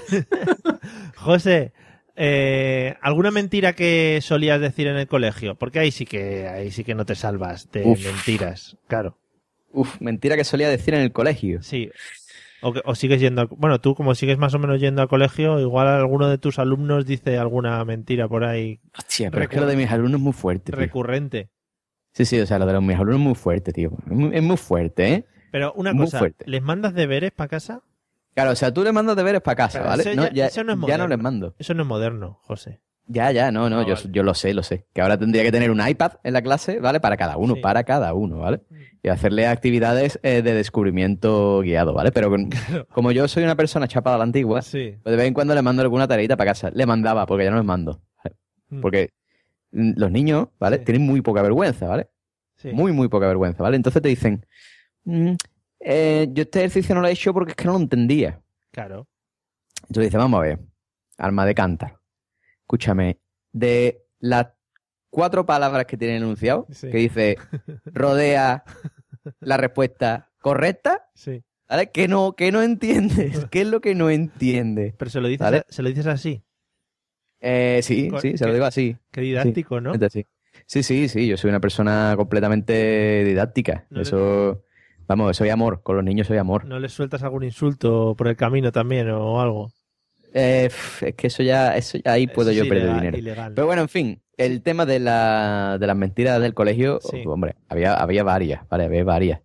José, ¿alguna mentira que solías decir en el colegio? Porque ahí sí que no te salvas de mentiras, claro. Mentira que solía decir en el colegio. Sí. O sigues yendo bueno, tú como sigues más o menos yendo al colegio, igual alguno de tus alumnos dice alguna mentira por ahí Hostia, pero es que lo de mis alumnos es muy fuerte, tío. recurrente. Sí, o sea, lo de mis alumnos es muy fuerte, tío. Es muy fuerte, ¿eh? Pero una Muy cosa, fuerte. ¿les mandas deberes para casa? Claro, o sea, tú le mandas deberes para casa, Pero ¿vale? eso No, ya- eso no es ya moderno. no les mando. Eso no es moderno, José. No, Ah, yo, vale. yo lo sé. Que ahora tendría que tener un iPad en la clase, ¿vale? Para cada uno, Sí. ¿vale? Y hacerle actividades de descubrimiento guiado, ¿vale? Pero como yo soy una persona chapada a la antigua, Sí. pues de vez en cuando le mando alguna tareita para casa. Le mandaba, porque ya no les mando. ¿vale? Mm. Porque los niños, ¿vale? Sí. Tienen muy poca vergüenza, ¿vale? Sí. Muy poca vergüenza, ¿vale? Entonces te dicen, yo este ejercicio no lo he hecho porque es que no lo entendía. Claro. Entonces dice, vamos a ver, alma de cántaro. Escúchame, de las 4 palabras que tiene el enunciado, Sí. que dice, rodea la respuesta correcta, Sí. ¿vale? Que no entiendes. ¿Qué es lo que no entiendes? Pero se lo dices, ¿Vale? se lo dices así. Sí, se lo digo así. Qué didáctico, ¿no? Sí. Sí, yo soy una persona completamente didáctica. No le- Eso, vamos, soy amor. Con los niños soy amor. ¿No les sueltas algún insulto por el camino también o algo? Es que eso ya ahí puedo Eso yo es perder ilegal, dinero. ilegal. Pero bueno, en fin, el tema de las mentiras del colegio, Sí. hombre, había varias, ¿vale? Había varias.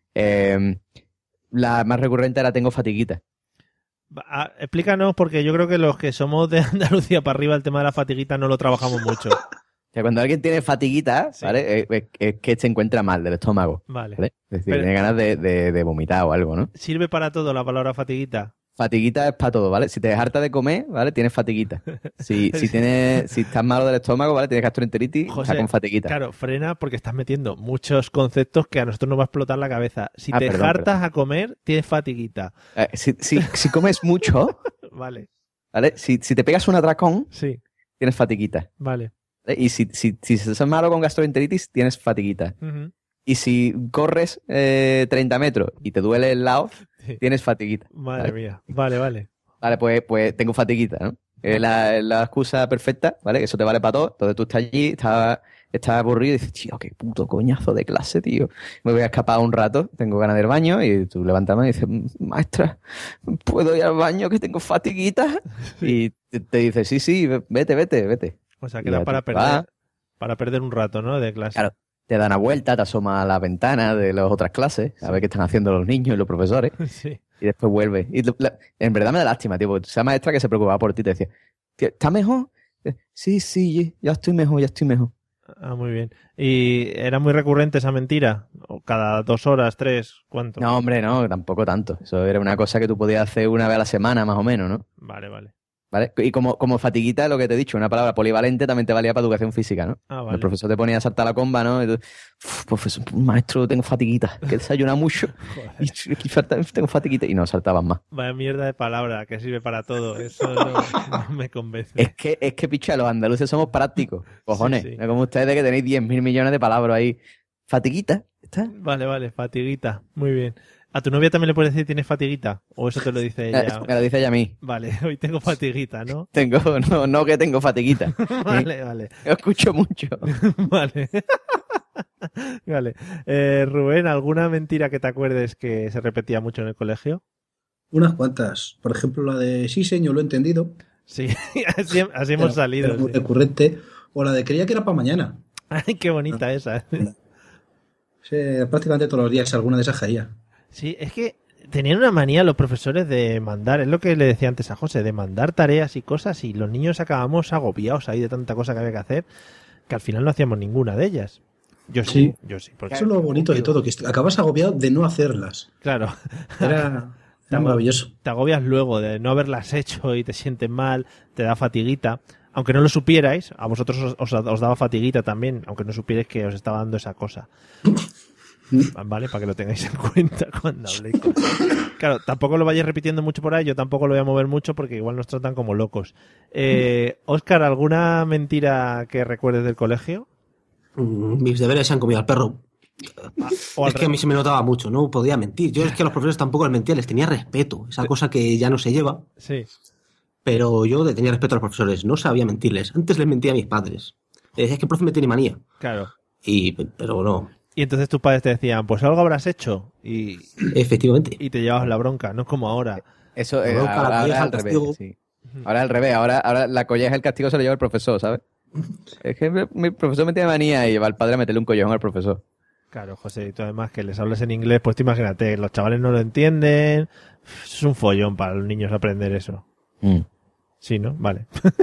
La más recurrente era tengo fatiguita. Explícanos, porque yo creo que los que somos de Andalucía para arriba, el tema de la fatiguita no lo trabajamos mucho. O sea, cuando alguien tiene fatiguita, Sí. ¿vale? Es que se encuentra mal del estómago, Vale. ¿vale? Es decir, Pero- tiene ganas de vomitar o algo, ¿no? ¿Sirve para todo la palabra fatiguita? Fatiguita es para todo, ¿vale? Si te harta de comer, ¿vale? Tienes fatiguita. Si estás malo del estómago, ¿vale? Tienes gastroenteritis, José, está con fatiguita. Claro, frena porque estás metiendo muchos conceptos que a nosotros nos va a explotar la cabeza. Si te Perdón, hartas a comer, tienes fatiguita. Si comes mucho, Vale, ¿vale? Si te pegas un atracón, sí, tienes fatiguita. vale. ¿Vale? Y si estás malo con gastroenteritis, tienes fatiguita. Ujú. Y si corres 30 metros y te duele el lado, Sí. tienes fatiguita. Madre Vale. mía. Vale. Vale, pues tengo fatiguita, ¿no? Es la excusa perfecta, ¿vale? Eso te vale para todo. Entonces tú estás allí, estás aburrido y dices, tío, qué puto coñazo de clase, tío. Me voy a escapar un rato, tengo ganas del baño, y tú levantas la mano y dices, maestra, ¿puedo ir al baño que tengo fatiguita? Y te dice, sí, vete. O sea, que Y era ya para tú vas. perder un rato, ¿no? De clase. Claro, te dan una vuelta, te asomas a la ventana de las otras clases, a ver qué están haciendo los niños y los profesores, Sí. y después vuelves. Y en verdad me da lástima, tío, porque esa maestra que se preocupaba por ti te decía, "Tío, ¿estás mejor? Sí, ya estoy mejor. Ah, muy bien. ¿Y era muy recurrente esa mentira? ¿O cada 2 horas, 3? ¿Cuánto? No, hombre, no, tampoco tanto. Eso era una cosa que tú podías hacer una vez a la semana, más o menos, ¿no? Vale. ¿Vale? Y como fatiguita, lo que te he dicho, una palabra polivalente tammente te valía para educación física, ¿no? Ah, El vale. profesor te ponía a saltar la comba, ¿no? Y tú, profesor, maestro, tengo fatiguita, que desayuna mucho y tengo fatiguita, y no saltabas más. Vaya mierda de palabra que sirve para todo. Eso no me convence. Es que picha, los andaluces somos prácticos, cojones. Sí. No como ustedes que tenéis 10.000 millones de palabras ahí. Fatiguita, ¿está? Vale, fatiguita. Muy bien. ¿A tu novia también le puedes decir tienes fatiguita? ¿O eso te lo dice ella? Me lo dice ella a mí. Vale, hoy tengo fatiguita, ¿no? No que tengo fatiguita. Vale. Yo escucho mucho. Vale. Vale. Rubén, ¿alguna mentira que te acuerdes que se repetía mucho en el colegio? Unas cuantas. Por ejemplo, la de sí, señor, lo he entendido. Sí, así hemos salido. Era muy Sí. recurrente. O la de creía que era para mañana. Ay, qué bonita esa. Sí, prácticamente todos los días alguna de esas caía. Sí, es que tenían una manía los profesores de mandar, es lo que le decía antes a José, de mandar tareas y cosas, y los niños acabamos agobiados ahí de tanta cosa que había que hacer, que al final no hacíamos ninguna de ellas. Yo sí. Porque Eso es lo bonito de todo, que acabas agobiado de no hacerlas. Claro, Era maravilloso. te agobias luego de no haberlas hecho y te sientes mal, te da fatiguita. Aunque no lo supierais, a vosotros os daba fatiguita también, aunque no supierais que os estaba dando esa cosa. Vale, para que lo tengáis en cuenta cuando habléis. Claro, tampoco lo vayáis repitiendo mucho por ahí, yo tampoco lo voy a mover mucho porque igual nos tratan como locos. Óscar, ¿alguna mentira que recuerdes del colegio? Mis deberes se han comido al perro. O al Es que a mí se me notaba mucho, no podía mentir. Yo es que a los profesores tampoco les mentía, les tenía respeto. Esa cosa que ya no se lleva. Sí. Pero yo le tenía respeto a los profesores, no sabía mentirles. Antes les mentía a mis padres. Les decía que el profe me tiene manía. Claro. Pero no. Y entonces tus padres te decían, pues algo habrás hecho. Y Efectivamente. te llevabas la bronca, no es como ahora. Eso La bronca, la ahora colleja, al el revés. castigo. Sí. Ahora al revés. Ahora la colleja, el castigo se lo lleva el profesor, ¿sabes? Es que mi profesor me tiene manía y lleva al padre a meterle un collejón al profesor. Claro, José, y tú además que les hablas en inglés, pues tú imagínate, los chavales no lo entienden. Es un follón para los niños aprender eso. Sí, ¿no? Vale.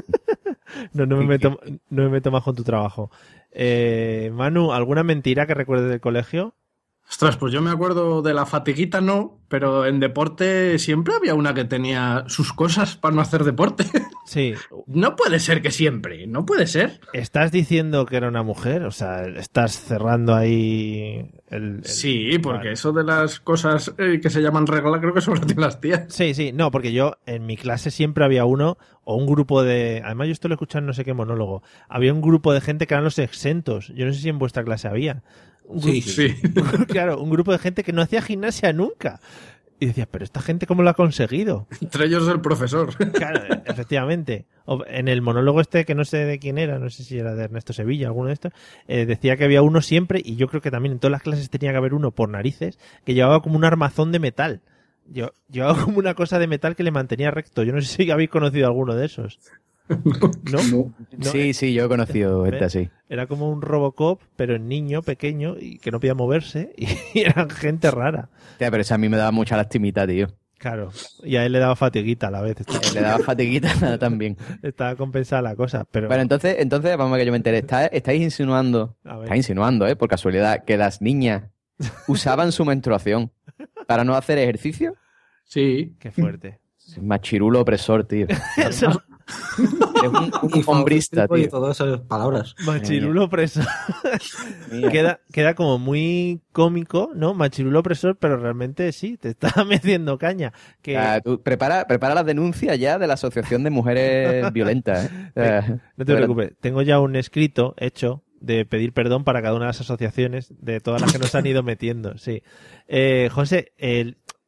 no me meto más con tu trabajo. Manu, ¿alguna mentira que recuerdes del colegio? Ostras, pues yo me acuerdo de la fatiguita, no, pero en deporte siempre había una que tenía sus cosas para no hacer deporte. Sí. No puede ser que siempre, no puede ser. ¿Estás diciendo que era una mujer? O sea, estás cerrando ahí Sí, porque Vale. eso de las cosas que se llaman regla creo que solo tienen las tías. Sí, no, porque yo en mi clase siempre había uno o un grupo de... Además yo esto lo he escuchado en no sé qué monólogo. Había un grupo de gente que eran los exentos. Yo no sé si en vuestra clase había. Sí. Claro, un grupo de gente que no hacía gimnasia nunca. Y decías, pero esta gente ¿cómo lo ha conseguido? Entre ellos el profesor. Claro, efectivamente. En el monólogo este, que no sé de quién era, no sé si era de Ernesto Sevilla, alguno de estos, decía que había uno siempre, y yo creo que también en todas las clases tenía que haber uno por narices, que llevaba como un armazón de metal. Llevaba como una cosa de metal que le mantenía recto. Yo no sé si habéis conocido alguno de esos. ¿No? No, Sí, yo he conocido ¿ves? gente así. Era como un Robocop, pero en niño, pequeño, y que no podía moverse, y eran gente rara. Tía, pero eso a mí me daba mucha lastimita, tío. Claro, y a él le daba fatiguita a la vez. Le daba fatiguita también. Estaba compensada la cosa, pero... Bueno, entonces vamos a que yo me entere. Estáis insinuando, A ver. estáis insinuando, por casualidad, que las niñas usaban su menstruación para no hacer ejercicio. Sí. Qué fuerte. Es machirulo opresor, tío. Eso, Eres un hombrista, Y tío. todas esas palabras. machirulo opresor. Mía. Queda como muy cómico, ¿no? Machirulo opresor, pero realmente sí, te está metiendo caña. Que... O sea, tú prepara las denuncias ya de la Asociación de Mujeres Violentas, ¿eh? O sea, No te preocupes, tengo ya un escrito hecho de pedir perdón para cada una de las asociaciones de todas las que nos han ido metiendo, sí. José,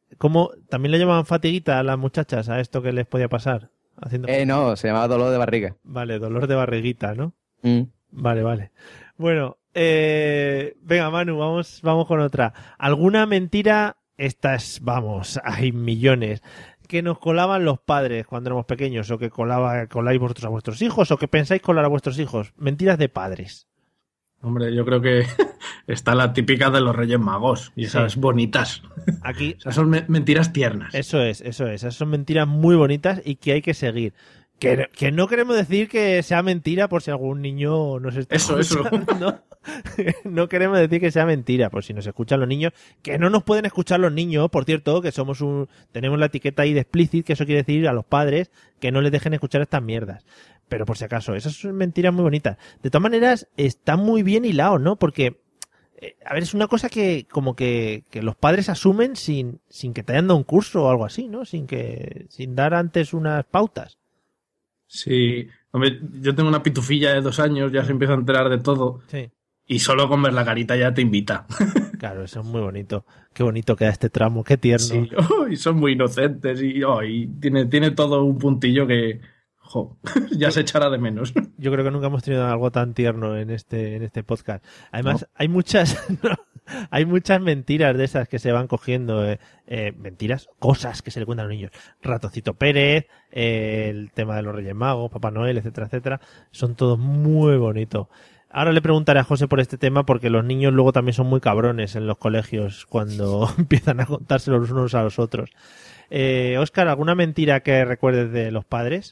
¿cómo también le llamaban fatiguita a las muchachas a esto que les podía pasar? Haciendo... No, se llamaba dolor de barriga. Vale, dolor de barriguita, ¿no? Mm. Vale. Bueno, venga, Manu, vamos con otra. ¿Alguna mentira? Estas, hay millones. Que nos colaban los padres cuando éramos pequeños, o que coláis vosotros a vuestros hijos, o que pensáis colar a vuestros hijos. Mentiras de padres. Hombre, yo creo que está la típica de los Reyes Magos. Y esas bonitas. Aquí. O sea, son mentiras tiernas. Eso es. Esas son mentiras muy bonitas y que hay que seguir. Que no queremos decir que sea mentira por si algún niño nos está escuchando. No queremos decir que sea mentira por si nos escuchan los niños. Que no nos pueden escuchar los niños, por cierto, que tenemos la etiqueta ahí de explicit, que eso quiere decir a los padres que no les dejen escuchar estas mierdas. Pero por si acaso, esas son mentiras muy bonitas. De todas maneras, está muy bien hilado, ¿no? Porque, a ver, es una cosa que como que los padres asumen sin que te hayan dado un curso o algo así, ¿no? Sin dar antes unas pautas. Sí, hombre, yo tengo una pitufilla de 2 años, ya se empieza a enterar de todo. Sí. Y solo con ver la carita ya te invita. Claro, eso es muy bonito. Qué bonito queda este tramo, qué tierno. Sí, y son muy inocentes y tiene todo un puntillo que ya se echará de menos. Yo creo que nunca hemos tenido algo tan tierno en este podcast. Además, hay muchas hay muchas mentiras de esas que se van cogiendo. Mentiras, cosas que se le cuentan a los niños. Ratoncito Pérez, el tema de los Reyes Magos, Papá Noel, etcétera, etcétera. Son todos muy bonitos. Ahora le preguntaré a José por este tema porque los niños luego también son muy cabrones en los colegios cuando empiezan a contárselo los unos a los otros. Óscar, ¿alguna mentira que recuerdes de los padres?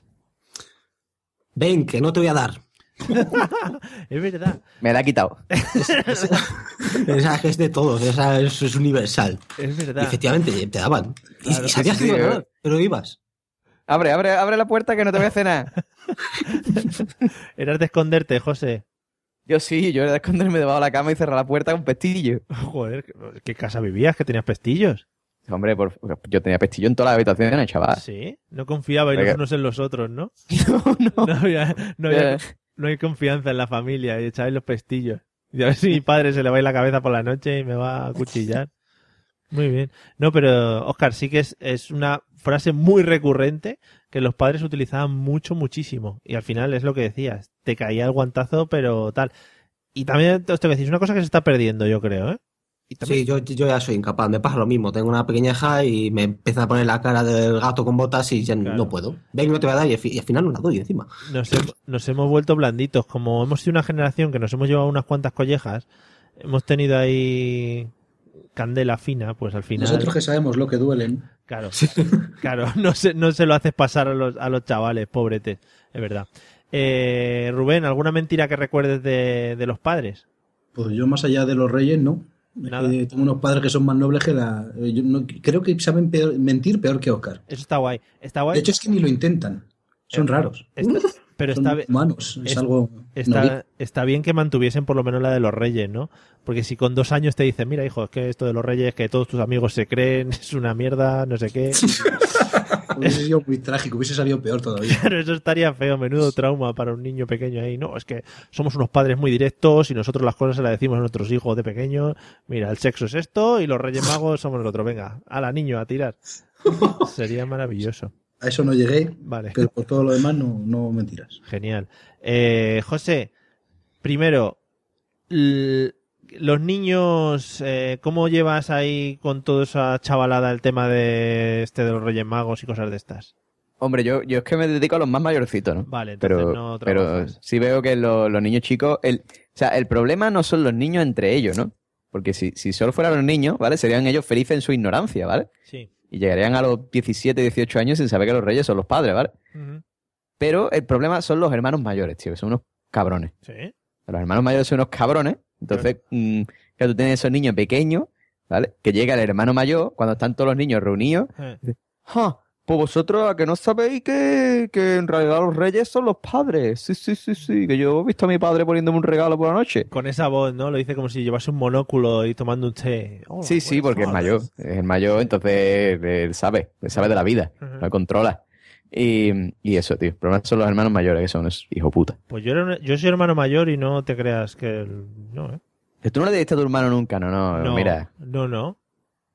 Ven, que no te voy a dar. Es verdad. Me la ha quitado. Esa es de todos, eso es universal. Es verdad. Y efectivamente, te daban. Claro, y sabías que iban a dar, pero ibas. Abre la puerta que no te voy a cenar. Eras de esconderte, José. Yo era de esconderme debajo de la cama y cerrar la puerta con pestillo. Joder, ¿qué casa vivías? ¿Que tenías pestillos? Hombre, yo tenía pestillo en todas las habitaciones, chaval. Sí, no confiabais los unos en los otros, ¿no? No. No hay confianza en la familia y echabais los pestillos. Y a ver si mi padre se le va a ir la cabeza por la noche y me va a cuchillar. Muy bien. No, pero, Óscar, sí que es una frase muy recurrente que los padres utilizaban muchísimo. Y al final es lo que decías. Te caía el guantazo, pero tal. Y también os tengo que decir, es una cosa que se está perdiendo, yo creo, ¿eh? Y también... Sí, yo ya soy incapaz. Me pasa lo mismo. Tengo una pequeña hija y me empieza a poner la cara del gato con botas y ya no puedo. Ven, no te voy a dar y al final no la doy encima. Nos hemos vuelto blanditos. Como hemos sido una generación que nos hemos llevado unas cuantas collejas, hemos tenido ahí candela fina, pues al final... Nosotros que sabemos lo que duelen. Claro, claro, no se lo haces pasar a los chavales, pobretes, es verdad. Rubén, ¿alguna mentira que recuerdes de los padres? Pues yo más allá de los reyes, no. Nada. Tengo unos padres que son más nobles que yo creo que saben mentir peor que Óscar. Eso está guay. De hecho es que ni lo intentan. Son raros. Pero son humanos. Está bien que mantuviesen por lo menos la de los reyes, ¿no? Porque si con 2 años te dicen, mira, hijo, es que esto de los reyes, que todos tus amigos se creen, es una mierda, no sé qué. Hubiese sido muy trágico, hubiese salido peor todavía. Claro, eso estaría feo, menudo trauma para un niño pequeño ahí. No, es que somos unos padres muy directos y nosotros las cosas se las decimos a nuestros hijos de pequeños. Mira, el sexo es esto y los reyes magos somos nosotros. Venga, a la niño, a tirar. Sería maravilloso. A eso no llegué, vale. Pero por todo lo demás no mentiras. Genial. José, primero, los niños, ¿cómo llevas ahí con toda esa chavalada el tema de los Reyes Magos y cosas de estas? Hombre, yo es que me dedico a los más mayorcitos, ¿no? Vale, entonces no trabajas. Pero sí veo que los niños chicos... O sea, el problema no son los niños entre ellos, ¿no? Porque si solo fueran los niños, ¿vale? Serían ellos felices en su ignorancia, ¿vale? Sí. Y llegarían a los 17, 18 años sin saber que los reyes son los padres, ¿vale? Uh-huh. Pero el problema son los hermanos mayores, tío, que son unos cabrones. Sí. Los hermanos mayores son unos cabrones. Entonces, que tú tienes esos niños pequeños, ¿vale? Que llega el hermano mayor, cuando están todos los niños reunidos. ¡Ja! Pues vosotros, ¿a que no sabéis que en realidad los reyes son los padres? Sí, que yo he visto a mi padre poniéndome un regalo por la noche. Con esa voz, ¿no? Lo dice como si llevase un monóculo y tomando un té. Oh, sí, porque es mayor. Es el mayor, entonces él sabe de la vida, lo controla. Y eso, tío. El problema son los hermanos mayores, que son unos hijos puta. Pues yo soy hermano mayor y no te creas que... No, ¿eh? ¿Tú no le diste a tu hermano nunca? No, mira. No.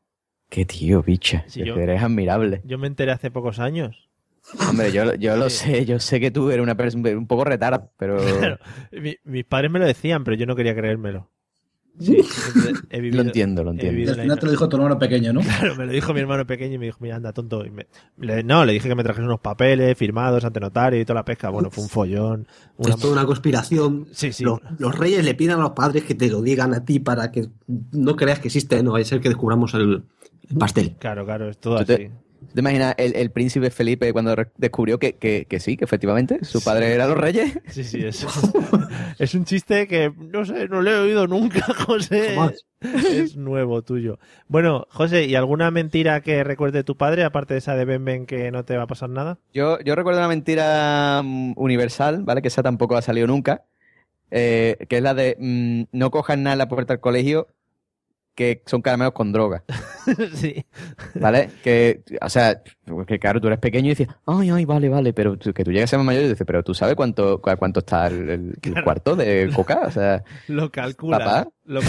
Qué tío, bicha. Sí, Eres admirable. Yo me enteré hace pocos años. Hombre, yo lo sé. Yo sé que tú eres una persona un poco retarda, pero... Claro, mis padres me lo decían, pero yo no quería creérmelo. Sí, entonces he vivido, Lo entiendo. he Y vivido al la final te lo dijo tu hermano pequeño, ¿no? Claro, me lo dijo mi hermano pequeño y me dijo, mira, anda, tonto. Le dije que me trajese unos papeles firmados ante notario y toda la pesca. Bueno, fue un follón. Es toda una conspiración. Sí, sí. Los reyes le piden a los padres que te lo digan a ti para que no creas que existe, no vaya a ser que descubramos el pastel. Claro, es todo ¿Tú así. ¿Te imaginas el príncipe Felipe cuando descubrió que sí, que efectivamente su padre era los reyes? Sí, es un chiste que, no sé, no lo he oído nunca, José. Jamás. Es nuevo tuyo. Bueno, José, ¿y alguna mentira que recuerde de tu padre, aparte de esa de Ben Ben que no te va a pasar nada? Yo recuerdo una mentira universal, ¿vale? Que esa tampoco ha salido nunca, que es la de no cojan nada en la puerta del colegio que son caramelos con droga, Sí. ¿vale? Que, o sea, que claro, tú eres pequeño y dices, ay, vale, pero que tú llegas a ser mayor y dices, pero tú sabes cuánto está el cuarto de coca, o sea, Lo calcula. Papá.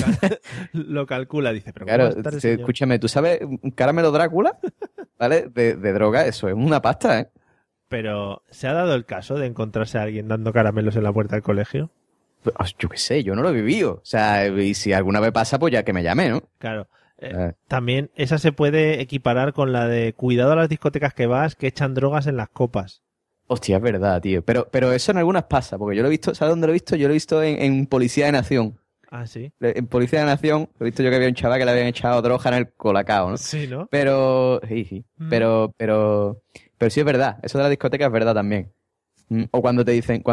Lo calcula, dice, pero claro, ¿cómo va a estar el señor? escúchame, ¿tú sabes un caramelo Drácula? ¿Vale? De droga, eso es una pasta, ¿eh? Pero, ¿se ha dado el caso de encontrarse a alguien dando caramelos en la puerta del colegio? Pues, yo qué sé, yo no lo he vivido. O sea, y si alguna vez pasa, pues ya que me llame, ¿no? Claro. Ah. También esa se puede equiparar con la de cuidado a las discotecas que vas, que echan drogas en las copas. Hostia, es verdad, tío. Pero eso en algunas pasa, porque yo lo he visto, ¿sabes dónde lo he visto? Yo lo he visto en Policía de Nación. Ah, sí. En Policía de Nación, lo he visto yo que había un chaval que le habían echado droga en el colacao, ¿no? Sí, ¿no? Pero, sí. Mm. Pero sí es verdad. Eso de la discoteca es verdad también. O cuando te dicen,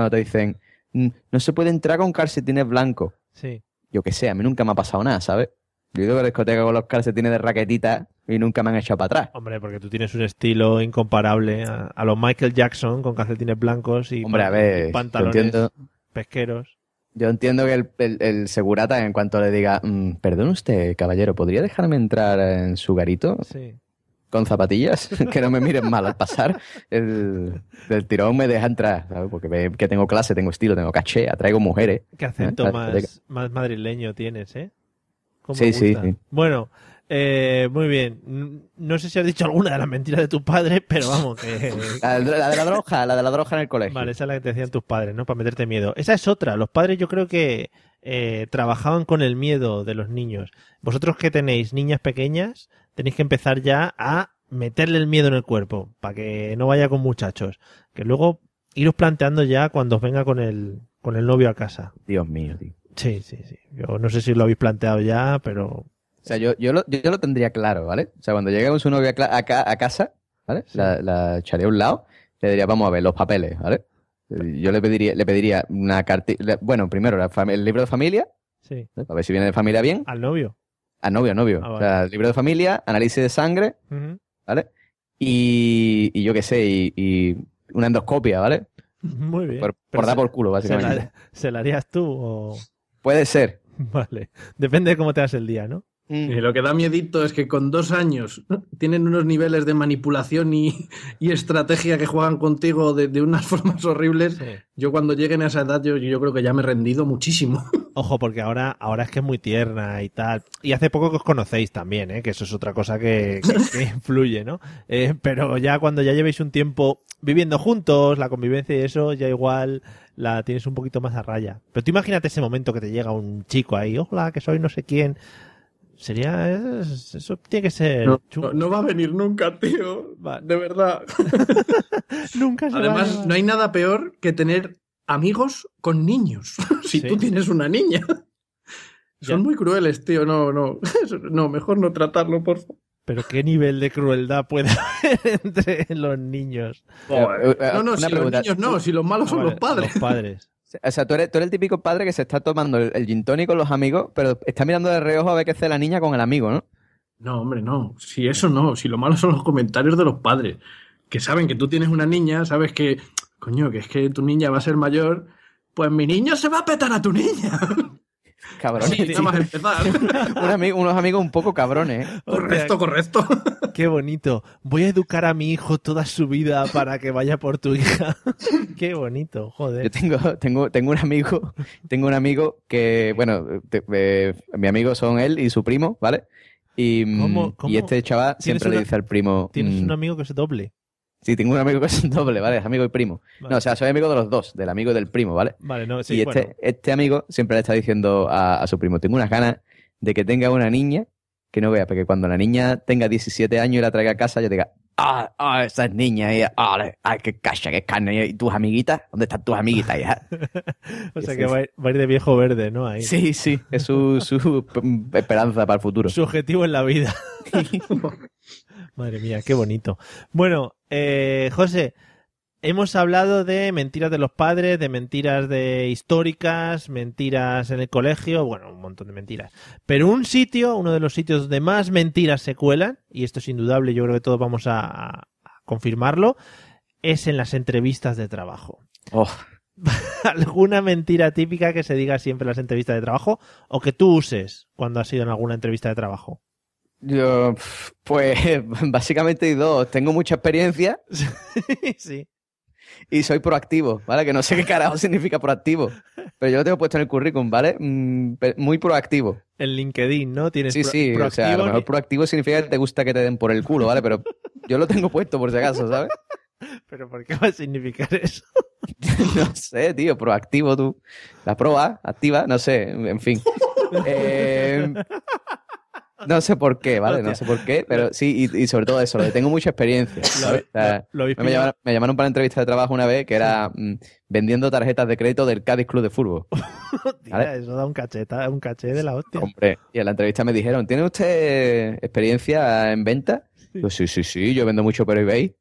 no se puede entrar con calcetines blancos. Sí. Yo qué sé, a mí nunca me ha pasado nada, ¿sabes? Yo he ido a la discoteca con los calcetines de raquetita y nunca me han echado para atrás. Hombre, porque tú tienes un estilo incomparable a los Michael Jackson con calcetines blancos y Hombre, a ver, yo pantalones entiendo, pesqueros. yo entiendo que el segurata, en cuanto le diga, perdón usted, caballero, ¿podría dejarme entrar en su garito Sí. con zapatillas? Que no me miren mal al pasar. Del tirón me deja entrar, ¿sabes? Porque ve que tengo clase, tengo estilo, tengo caché, atraigo mujeres. Qué acento La discoteca. más madrileño tienes, ¿eh? ¿Cómo Sí, me sí, gusta? sí. Bueno, muy bien. No sé si has dicho alguna de las mentiras de tus padres, pero vamos, que... La de la droga en el colegio. Vale, esa es la que te decían tus padres, ¿no? Para meterte miedo. Esa es otra. Los padres yo creo que trabajaban con el miedo de los niños. Vosotros que tenéis niñas pequeñas, tenéis que empezar ya a meterle el miedo en el cuerpo, para que no vaya con muchachos. Que luego iros planteando ya cuando os venga con el novio a casa. Dios mío, tío. Sí. Yo no sé si lo habéis planteado ya, pero... O sea, yo lo tendría claro, ¿vale? O sea, cuando llegue con su novia a casa, ¿vale? Sí. La echaría a un lado, le diría, vamos a ver, los papeles, ¿vale? Yo le pediría una cartilla, bueno, primero el libro de familia, Sí. ¿vale? A ver si viene de familia bien. ¿Al novio? Al novio. Ah, O vale. sea, el libro de familia, análisis de sangre, Ujú. ¿vale? Y yo qué sé, y una endoscopia, ¿vale? Muy bien. Por Pero dar por culo, básicamente. ¿Se la harías tú o...? Puede ser. Vale. Depende de cómo te das el día, ¿no? Y lo que da miedito es que con 2 años tienen unos niveles de manipulación y estrategia que juegan contigo de unas formas horribles. Sí. Yo cuando lleguen a esa edad yo creo que ya me he rendido muchísimo. Ojo, porque ahora es que es muy tierna y tal. Y hace poco que os conocéis también, ¿eh? Que eso es otra cosa que influye, ¿no? Pero ya cuando ya llevéis un tiempo viviendo juntos, la convivencia y eso, ya igual la tienes un poquito más a raya. Pero tú imagínate ese momento que te llega un chico ahí, hola, que soy no sé quién. Eso tiene que ser chungo. No va a venir nunca, tío. Vale. De verdad. Nunca se va a Además, llevar. no hay nada peor que tener amigos con niños. Si Sí. tú tienes una niña. Ya. Son muy crueles, tío. No, mejor no tratarlo, por favor. Pero qué nivel de crueldad puede haber entre los niños. No, Una si pregunta. los niños no, si los malos son Vale, los padres. Los padres. O sea, tú eres el típico padre que se está tomando el gin tonic con los amigos, pero está mirando de reojo a ver qué hace la niña con el amigo, ¿no? No, hombre, no. Si eso no. Si lo malo son los comentarios de los padres. Que saben que tú tienes una niña, sabes que, coño, que es que tu niña va a ser mayor. Pues mi niño se va a petar a tu niña. Cabrones. Sí, nada más empezar. Unos amigos un poco cabrones, ¿eh? Correcto. Qué bonito. Voy a educar a mi hijo toda su vida para que vaya por tu hija. Qué bonito, Yo joder. tengo un amigo que, bueno, mi amigo son él y su primo, ¿vale? Y, ¿Cómo? y este chaval siempre le dice al primo... Tienes un amigo que es doble. Sí, tengo un amigo que es un doble, ¿vale? Es amigo y primo. Vale. No, o sea, soy amigo de los dos, del amigo y del primo, ¿vale? Vale, no, sí, Y bueno. este amigo siempre le está diciendo a su primo, tengo unas ganas de que tenga una niña que no vea, porque cuando la niña tenga 17 años y la traiga a casa, yo diga, esa es niña, y, qué cacha, qué carne, y tus amiguitas, ¿dónde están tus amiguitas, hija? O sea que va a ir de viejo verde, ¿no? Ahí. Sí, es su esperanza para el futuro. Su objetivo en la vida. Madre mía, qué bonito. Bueno, José, hemos hablado de mentiras de los padres, de mentiras históricas, mentiras en el colegio, bueno, un montón de mentiras. Pero uno de los sitios donde más mentiras se cuelan, y esto es indudable, yo creo que todos vamos a confirmarlo, es en las entrevistas de trabajo. Oh, ¿Alguna mentira típica que se diga siempre en las entrevistas de trabajo o que tú uses cuando has ido en alguna entrevista de trabajo? yo, pues, básicamente hay dos. Tengo mucha experiencia Sí. y soy proactivo, ¿vale? Que no sé qué carajo significa proactivo, pero yo lo tengo puesto en el currículum, ¿vale? Muy proactivo. En LinkedIn, ¿no? Tienes Sí, sí, o sea, a lo mejor proactivo significa que te gusta que te den por el culo, ¿vale? Pero yo lo tengo puesto por si acaso, ¿sabes? ¿Pero por qué va a significar eso? No sé, tío, proactivo tú. La proa, activa, no sé, en fin. No sé por qué, ¿vale? No sé por qué, pero sí, y sobre todo eso, lo de tengo mucha experiencia, ¿sabes? O sea, lo habéis me pillado. llamaron para la entrevista de trabajo una vez que era vendiendo tarjetas de crédito del Cádiz Club de Fútbol. Tía, ¿vale? eso da un caché de la hostia. Hombre, y en la entrevista me dijeron, ¿tiene usted experiencia en venta? Yo, sí, yo vendo mucho por eBay.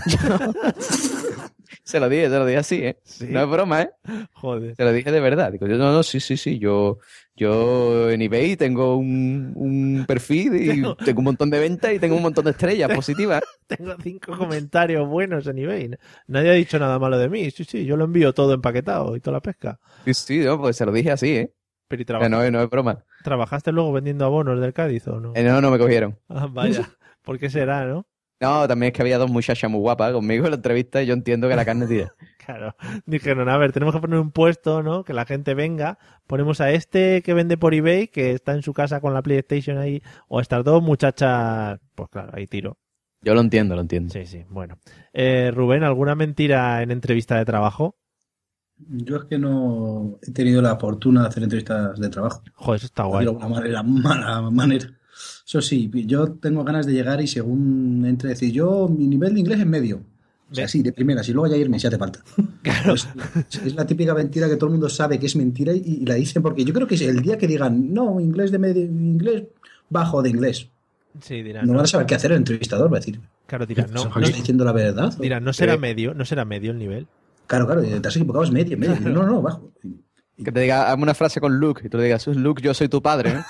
Se lo dije así, ¿eh? Sí. No es broma, ¿eh? Joder. Se lo dije de verdad. Digo, no, sí. Yo en eBay tengo un perfil y tengo un montón de ventas y tengo un montón de estrellas positivas. Tengo 5 comentarios buenos en eBay. Nadie ha dicho nada malo de mí. Sí, yo lo envío todo empaquetado y toda la pesca. Sí, no, pues se lo dije así, ¿eh? Pero ¿y Pero no es broma. ¿trabajaste luego vendiendo abonos del Cádiz o no? No me cogieron. Ah, vaya. ¿Por qué será, no? No, también es que había dos muchachas muy guapas conmigo en la entrevista y yo entiendo que la carne tira. Claro. Dijeron, a ver, tenemos que poner un puesto, ¿no? Que la gente venga. Ponemos a este que vende por eBay, que está en su casa con la PlayStation ahí, o a estas dos muchachas. Pues claro, ahí tiro. Yo lo entiendo. Sí, bueno. Rubén, ¿alguna mentira en entrevista de trabajo? Yo es que no he tenido la fortuna de hacer entrevistas de trabajo. Joder, eso está De guay. alguna manera, mala manera. Eso sí, yo tengo ganas de llegar y según entre decir, yo mi nivel de inglés es medio. O sea, sí, de primeras, y luego ya irme si hace falta. Claro. Pues, es la típica mentira que todo el mundo sabe que es mentira y la dicen porque yo creo que el día que digan, no, inglés de medio, inglés bajo de inglés, Sí, dirán. no van a saber qué hacer el entrevistador, va a decir. Claro, dirán, no, ¿Está diciendo la verdad? dirán, no será medio el nivel. Claro, te has equivocado, es medio. No, bajo. Que te diga, hazme una frase con Luke y tú le digas, Luke, yo soy tu padre, ¿no?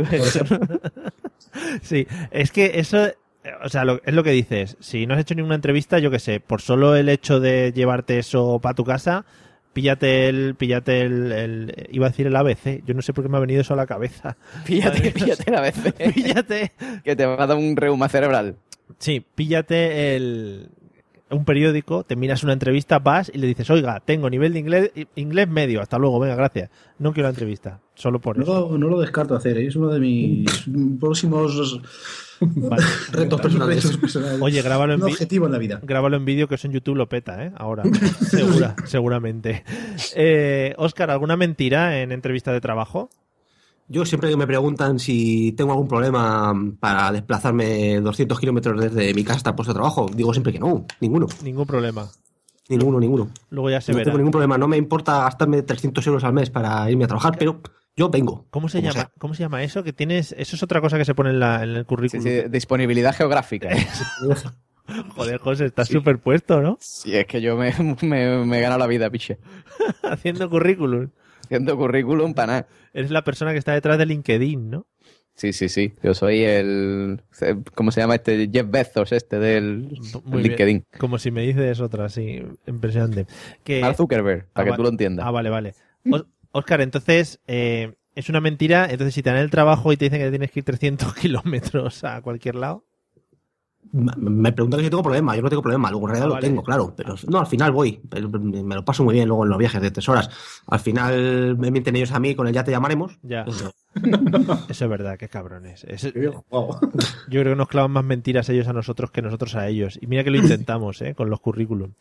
Sí, es que eso, o sea, es lo que dices. Si no has hecho ninguna entrevista, yo qué sé, por solo el hecho de llevarte eso para tu casa, píllate el, iba a decir el ABC, yo no sé por qué me ha venido eso a la cabeza. Píllate la vez. Píllate, Que te va a dar un reuma cerebral. sí, píllate un periódico, te miras una entrevista, vas y le dices, oiga, tengo nivel de inglés medio, hasta luego, venga, gracias. No quiero la entrevista, solo por eso. No lo descarto hacer, es uno de mis próximos Vale. Retos personales. Oye, grábalo en Un vídeo. objetivo en la vida. Grábalo en vídeo, que eso en YouTube lo peta, ¿eh? Ahora, seguramente. Óscar, ¿alguna mentira en entrevista de trabajo? Yo siempre que me preguntan si tengo algún problema para desplazarme 200 kilómetros desde mi casa hasta el puesto de trabajo, digo siempre que no, ninguno. Ningún problema. Ninguno. Luego ya se No verá. tengo ningún problema, no me importa gastarme 300 euros al mes para irme a trajoar, pero yo vengo. ¿Cómo se como llama? sea. ¿Cómo se llama eso? Que tienes. Eso es otra cosa que se pone en el Sí, currículum. sí, disponibilidad geográfica. Joder, José, estás súper puesto, ¿no? Sí, es que yo me he ganado la vida, piche. Haciendo currículum. Haciendo currículum para nada. Eres la persona que está detrás de LinkedIn, ¿no? Sí. Yo soy ¿cómo se llama este? Jeff Bezos, del Muy LinkedIn. bien. Como si me dices otra, sí. Impresionante. Mark Zuckerberg, para que tú lo entiendas. Ah, vale. Óscar, entonces, es una mentira. Entonces, si te dan el trabajo y te dicen que tienes que ir 300 kilómetros a cualquier lado. Me preguntan que si tengo problema. Yo no tengo problema, luego en realidad vale. lo tengo, claro. Pero no, al final voy. Pero me lo paso muy bien luego en los viajes de 3 horas. Al final me mienten ellos a mí, con el ya te llamaremos. Ya. Pero- Eso es verdad, qué cabrones. Qué bien jugado. Yo creo que nos clavan más mentiras ellos a nosotros que nosotros a ellos. Y mira que lo intentamos, con los currículum.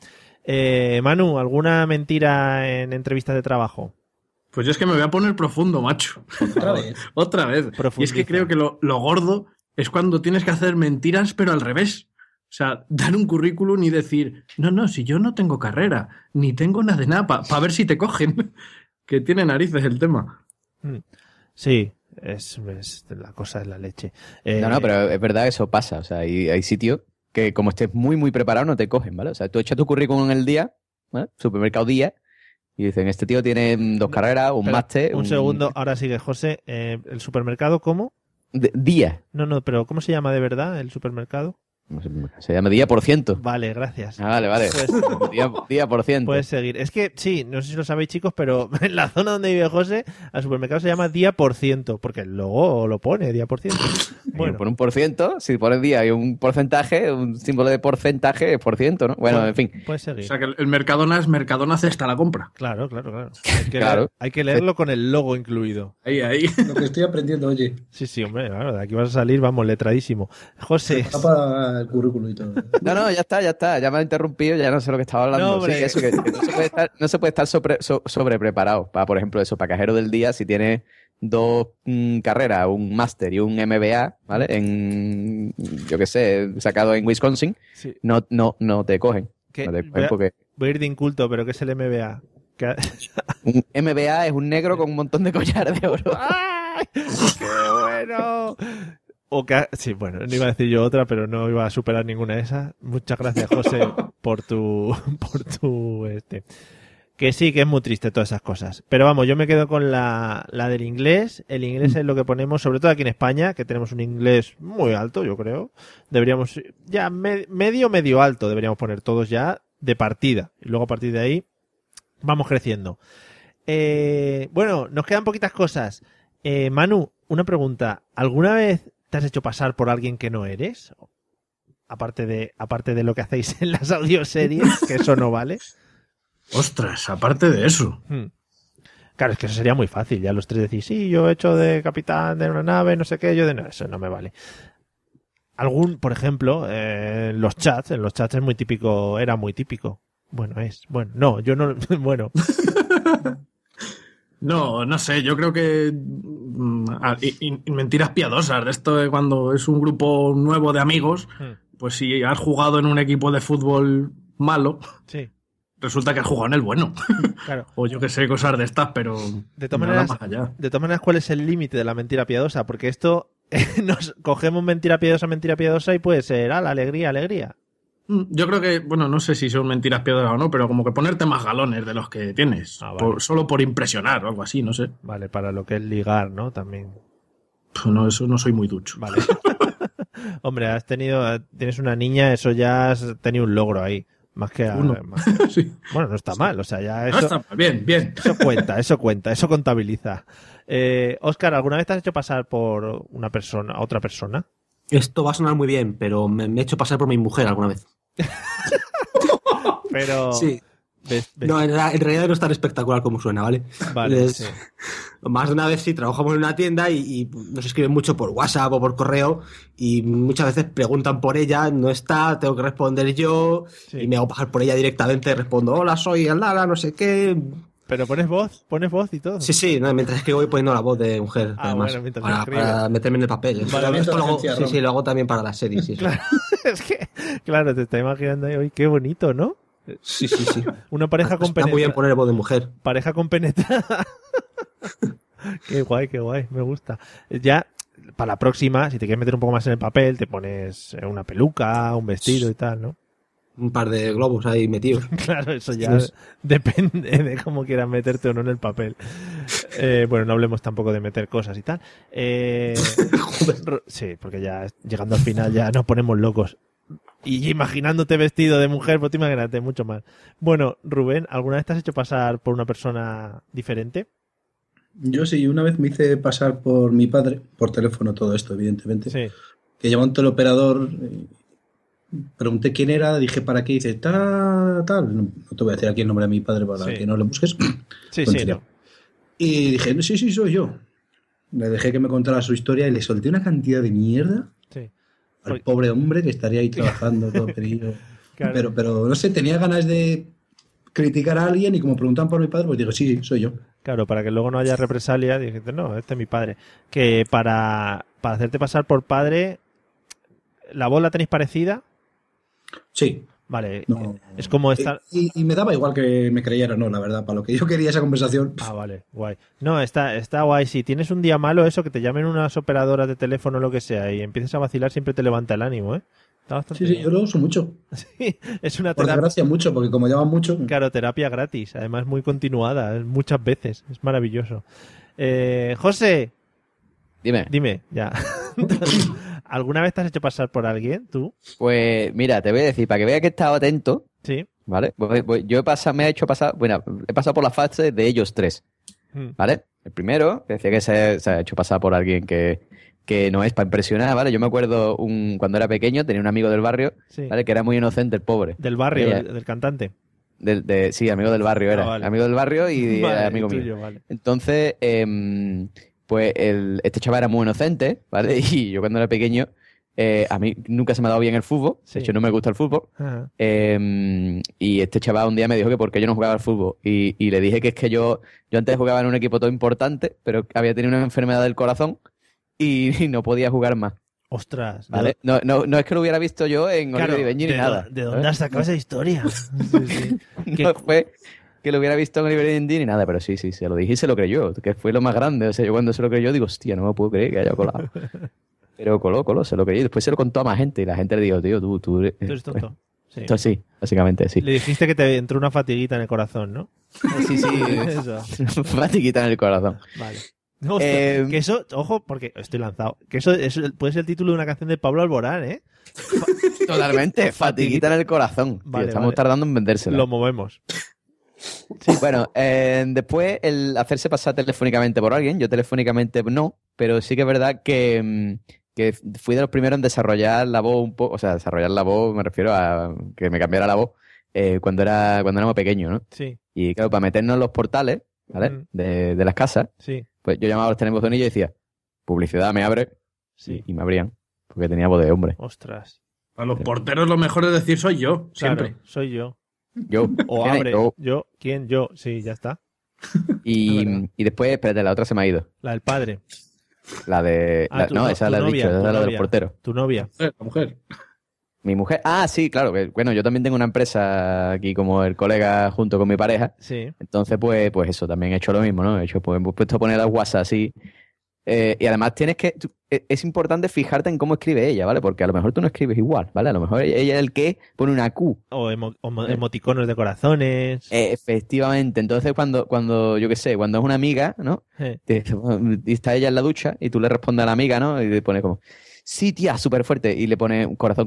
Manu, ¿alguna mentira en entrevistas de trabajo? Pues yo es que me voy a poner profundo, macho. Otra vez. Otra vez. Y es Profundiza. que creo que lo gordo es cuando tienes que hacer mentiras, pero al revés. O sea, dar un currículum y decir, no, si yo no tengo carrera, ni tengo nada de nada, para ver si te cogen. Que tiene narices el tema. Sí, la cosa es la leche. No, pero es verdad que eso pasa. O sea, hay sitios que como estés muy, muy preparado no te cogen, ¿vale? O sea, tú echas tu currículum en el día, ¿vale? Supermercado Día, y dicen, este tío tiene 2 carreras, un Espera, máster... Un segundo, ahora sigue José. ¿El supermercado cómo? Día. No, pero ¿cómo se llama de verdad el supermercado? Se llama día por ciento. Vale, gracias. Ah, vale. Pues- Día por ciento. Puedes seguir. Es que, sí, no sé si lo sabéis, chicos, pero en la zona donde vive José, al supermercado se llama día por ciento, porque el logo lo pone, día por ciento. Bueno, Por un por ciento, si pones día y un porcentaje, un símbolo de porcentaje es por ciento, ¿no? Bueno, en fin. puedes O seguir. sea, que el Mercadona es Mercadona cesta la compra. Claro. Claro. Hay que leerlo con el logo incluido. Ahí. Lo que estoy aprendiendo, oye. Sí, hombre, claro, de aquí vas a salir, vamos, letradísimo. José, Está para el currículum y todo. No, ya está. Ya me ha interrumpido, ya no sé lo que estaba hablando. No, hombre. Sí, eso, que no se puede estar sobre preparado. Para, por ejemplo, eso, para cajero del día, si tienes 2 carreras, un máster y un MBA, ¿vale? Yo qué sé, sacado en Wisconsin, sí, no te cogen. que No te voy, cogen a, porque voy a ir de inculto, pero ¿qué es el MBA? ¿Qué- un MBA es un negro con un montón de collares de oro. ¡Ay! ¡Qué bueno! Sí, bueno, no iba a decir yo otra, pero no iba a superar ninguna de esas. Muchas gracias, José, por tu Que sí, que es muy triste todas esas cosas. Pero vamos, yo me quedo con la del inglés. El inglés es lo que ponemos, sobre todo aquí en España, que tenemos un inglés muy alto, yo creo. Deberíamos, ya medio alto, deberíamos poner todos ya de partida. Y luego a partir de ahí vamos creciendo. Bueno, nos quedan poquitas cosas. Manu, una pregunta. ¿Alguna vez te has hecho pasar por alguien que no eres? Aparte de lo que hacéis en las audioseries, que eso no vale. Ostras, aparte de eso. Claro, es que eso sería muy fácil. Ya los tres decís, sí, yo he hecho de capitán de una nave, no sé qué, no, eso no me vale. Por ejemplo, en los chats es muy típico, era muy típico. No, yo no, bueno. No sé, yo creo que mentiras piadosas de esto de cuando es un grupo nuevo de amigos, pues si has jugado en un equipo de fútbol malo, Sí, resulta que has jugado en el bueno. claro. O yo que sé, cosas de estas, pero De todas nada maneras, más allá. ¿cuál es el límite de la mentira piadosa? Porque esto nos cogemos mentira piadosa y puede ser, la alegría. Yo creo que, bueno, no sé si son mentiras piadosas o no, pero como que ponerte más galones de los que tienes, Vale. solo por impresionar o algo así, no sé. Vale, para lo que es ligar, ¿no? También. No, eso no soy muy ducho. Vale. Hombre, tienes una niña, eso ya has tenido un logro ahí. Más que Uno. Sí. Bueno, no está mal, o sea, ya No eso, está mal. Bien. eso cuenta, eso contabiliza. Óscar, ¿alguna vez te has hecho pasar por otra persona? Esto va a sonar muy bien, pero me he hecho pasar por mi mujer alguna vez. Pero Sí. ¿ves? No, en realidad no es tan espectacular como suena, ¿vale? Vale, sí. Más de una vez sí, trabajamos en una tienda y nos escriben mucho por WhatsApp o por correo y muchas veces preguntan por ella, no está, tengo que responder yo Sí. y me hago pasar por ella directamente, respondo, hola, soy Aldara, no sé qué. Pero pones voz y todo. Sí, no, mientras escribo voy poniendo la voz de mujer, Ah, además, bueno, mientras para, escribes. para meterme en el papel. Vale, Esto lo hago- agencia, ¿no? sí, lo hago también para las series. Sí, Claro, es que, claro, te está imaginando ahí, oye, qué bonito, ¿no? sí. Una pareja con Está muy bien poner voz de mujer. Pareja compenetrada. Qué guay, me gusta. Ya, para la próxima, si te quieres meter un poco más en el papel, te pones una peluca, un vestido y tal, ¿no? Un par de globos ahí metidos. Claro, eso ya depende de cómo quieras meterte o no en el papel. Bueno, no hablemos tampoco de meter cosas y tal. Sí, porque ya llegando al final ya nos ponemos locos. Y imaginándote vestido de mujer, pues te imagínate mucho más. Bueno, Rubén, ¿alguna vez te has hecho pasar por una persona diferente? Yo sí, una vez me hice pasar por mi padre, por teléfono todo esto, evidentemente, Sí. que llamó a un teleoperador pregunté quién era, dije para qué, y dice, tal. No te voy a decir aquí el nombre de mi padre para Sí. que no le busques. Sí, Tontería. no. Y dije, sí, soy yo. Le dejé que me contara su historia y le solté una cantidad de mierda Sí. al Oye. pobre hombre que estaría ahí trabajando todo perillo. Claro. Pero no sé, tenía ganas de criticar a alguien y como preguntan por mi padre, pues digo, sí, soy yo. Claro, para que luego no haya represalia, dijiste, no, este es mi padre. Que para hacerte pasar por padre, ¿la voz la tenéis parecida? Sí. Vale, No. es como estar... Y me daba igual que me creyera, no, la verdad, para lo que yo quería esa conversación. Ah, vale, guay. No, está guay. Si tienes un día malo, eso, que te llamen unas operadoras de teléfono o lo que sea y empieces a vacilar, siempre te levanta el ánimo, ¿eh? Está bastante Sí, bien. yo lo uso mucho. Sí, es una Por terapia, desgracia, mucho, porque como llaman mucho. claro, terapia gratis, además muy continuada, muchas veces, es maravilloso. José, Dime. ya. ¿Alguna vez te has hecho pasar por alguien, tú? Pues mira, te voy a decir, para que veas que he estado atento, Sí. ¿vale? Yo me he hecho pasar, bueno, he pasado por la fase de ellos tres, Mm. ¿vale? El primero, que decía que se ha hecho pasar por alguien que no es para impresionar, ¿vale? Yo me acuerdo cuando era pequeño, tenía un amigo del barrio, Sí. ¿vale? Que era muy inocente, el pobre. Del barrio, Ella- del cantante. Sí, amigo del barrio era. vale. Amigo del barrio y Vale, amigo mío. tuyo, vale. Entonces, pues este chaval era muy inocente, ¿vale? Y yo cuando era pequeño, a mí nunca se me ha dado bien el fútbol. Sí. De hecho, no me gusta el fútbol. Ajá. Y este chaval un día me dijo que por qué yo no jugaba al fútbol. Y le dije que es que yo antes jugaba en un equipo todo importante, pero había tenido una enfermedad del corazón y no podía jugar más. Ostras. ¿Vale? No es que lo hubiera visto yo en Claro, Oliver y Benji ni nada. ¿de dónde ¿sabes? has sacado esa historia? Sí, sí. Que- No fue que lo hubiera visto en Oliver y Benji ni nada, pero sí, se lo dije y se lo creyó, que fue lo más grande. O sea, yo cuando se lo creyó digo, hostia, no me puedo creer que haya colado. Pero coló, se lo creyó. Y después se lo contó a más gente y la gente le dijo, tío, tú Tú eres tonto. Sí. Entonces sí, básicamente sí. Le dijiste que te entró una fatiguita en el corazón, ¿no? Sí, Eso. Fatiguita en el corazón. Vale. Hostia, Eh, que eso, ojo, porque estoy lanzado. Que eso puede ser el título de una canción de Pablo Alborán, ¿eh? Totalmente, fatiguita en el corazón. Tío, Vale, estamos vale. tardando en vendérsela. Lo movemos. Bueno, después el hacerse pasar telefónicamente por alguien, yo telefónicamente no, pero sí que es verdad que fui de los primeros en desarrollar la voz un poco, o sea, desarrollar la voz, me refiero a que me cambiara la voz cuando éramos pequeños, ¿no? Sí, Y claro, para meternos en los portales, ¿vale? Mm. De las casas, sí, pues yo llamaba a los telefonillos y decía, publicidad, me abre, sí. y me abrían, porque tenía voz de hombre. Ostras. A los porteros lo mejor es decir soy yo, siempre. Claro, soy yo. Yo, O ¿quién es? abre. Yo. ¿Quién? Yo. Sí, ya está. Es verdad. Y después, espérate, la otra se me ha ido. La del padre. La de... Ah, no, esa tu la he novia, dicho, esa tu es la de los novia. porteros. Tu novia. La mujer. Mi mujer. Ah, sí, claro. Que, bueno, yo también tengo una empresa aquí como el colega junto con mi pareja. Sí. Entonces, pues eso, también he hecho lo mismo, ¿no? Hemos puesto a poner las WhatsApp así. Y además tienes que... es importante fijarte en cómo escribe ella, ¿vale? Porque a lo mejor tú no escribes igual, ¿vale? A lo mejor ella es el que pone una Q. O emoticonos de corazones. Efectivamente. Entonces, cuando yo qué sé, cuando es una amiga, ¿no? Y está ella en la ducha y tú le respondes a la amiga, ¿no? Y le pone como, sí, tía, súper fuerte. Y le pone un corazón,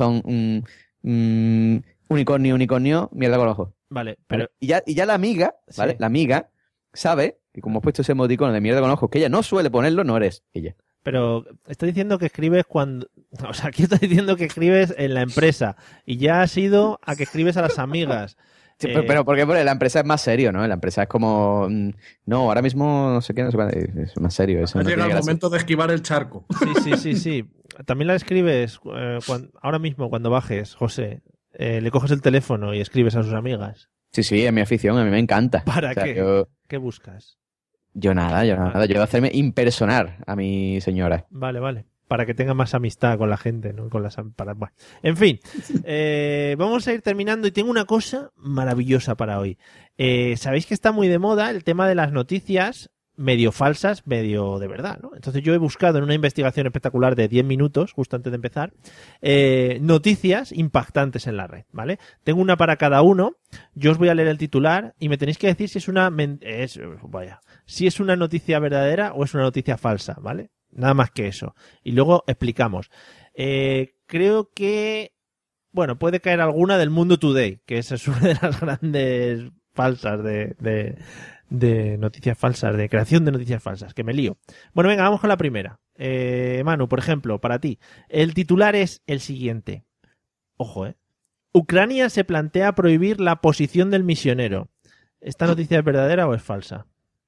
unicornio, mierda con los ojos. Vale, pero... ¿Vale? Y ya la amiga, ¿vale? Sí. La amiga sabe que como has puesto ese emoticono de mierda con ojos, que ella no suele ponerlo, no eres ella. Pero estoy diciendo que escribes cuando... O sea, aquí estoy diciendo que escribes en la empresa y ya has ido a que escribes a las amigas. Sí, pero porque la empresa es más serio, ¿no? La empresa es como, no, ahora mismo no sé qué, no sé cuándo, es más serio. Eso Ha no llegado tiene el gracia. momento de esquivar el charco. Sí. También la escribes ahora mismo cuando bajes, José. Le coges el teléfono y escribes a sus amigas. Sí, es mi afición, a mí me encanta. ¿Para O sea, qué? ¿Qué buscas? Yo nada, yo hacerme impersonar a mi señora. Vale. Para que tenga más amistad con la gente, ¿no? Bueno. En fin, vamos a ir terminando y tengo una cosa maravillosa para hoy. Sabéis que está muy de moda el tema de las noticias medio falsas, medio de verdad, ¿no? Entonces yo he buscado en una investigación espectacular de 10 minutos, justo antes de empezar, noticias impactantes en la red, ¿vale? Tengo una para cada uno, yo os voy a leer el titular y me tenéis que decir si es si es una noticia verdadera o es una noticia falsa, ¿vale? Nada más que eso. Y luego explicamos. Creo que, bueno, puede caer alguna del Mundo Today, que esa es una de las grandes falsas de noticias falsas, de creación de noticias falsas, que me lío. Bueno, venga, vamos con la primera. Manu, por ejemplo, para ti. El titular es el siguiente. Ojo, ¿eh? Ucrania se plantea prohibir la posición del misionero. ¿Esta noticia es verdadera o es falsa?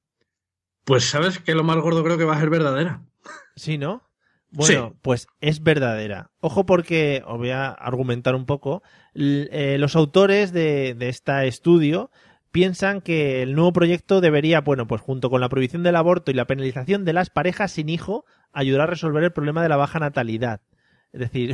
Pues sabes que lo más gordo creo que va a ser verdadera. Sí, ¿no? Bueno, Sí. pues es verdadera. Ojo porque, os voy a argumentar un poco, los autores de este estudio piensan que el nuevo proyecto debería, bueno, pues junto con la prohibición del aborto y la penalización de las parejas sin hijo, ayudar a resolver el problema de la baja natalidad. Es decir,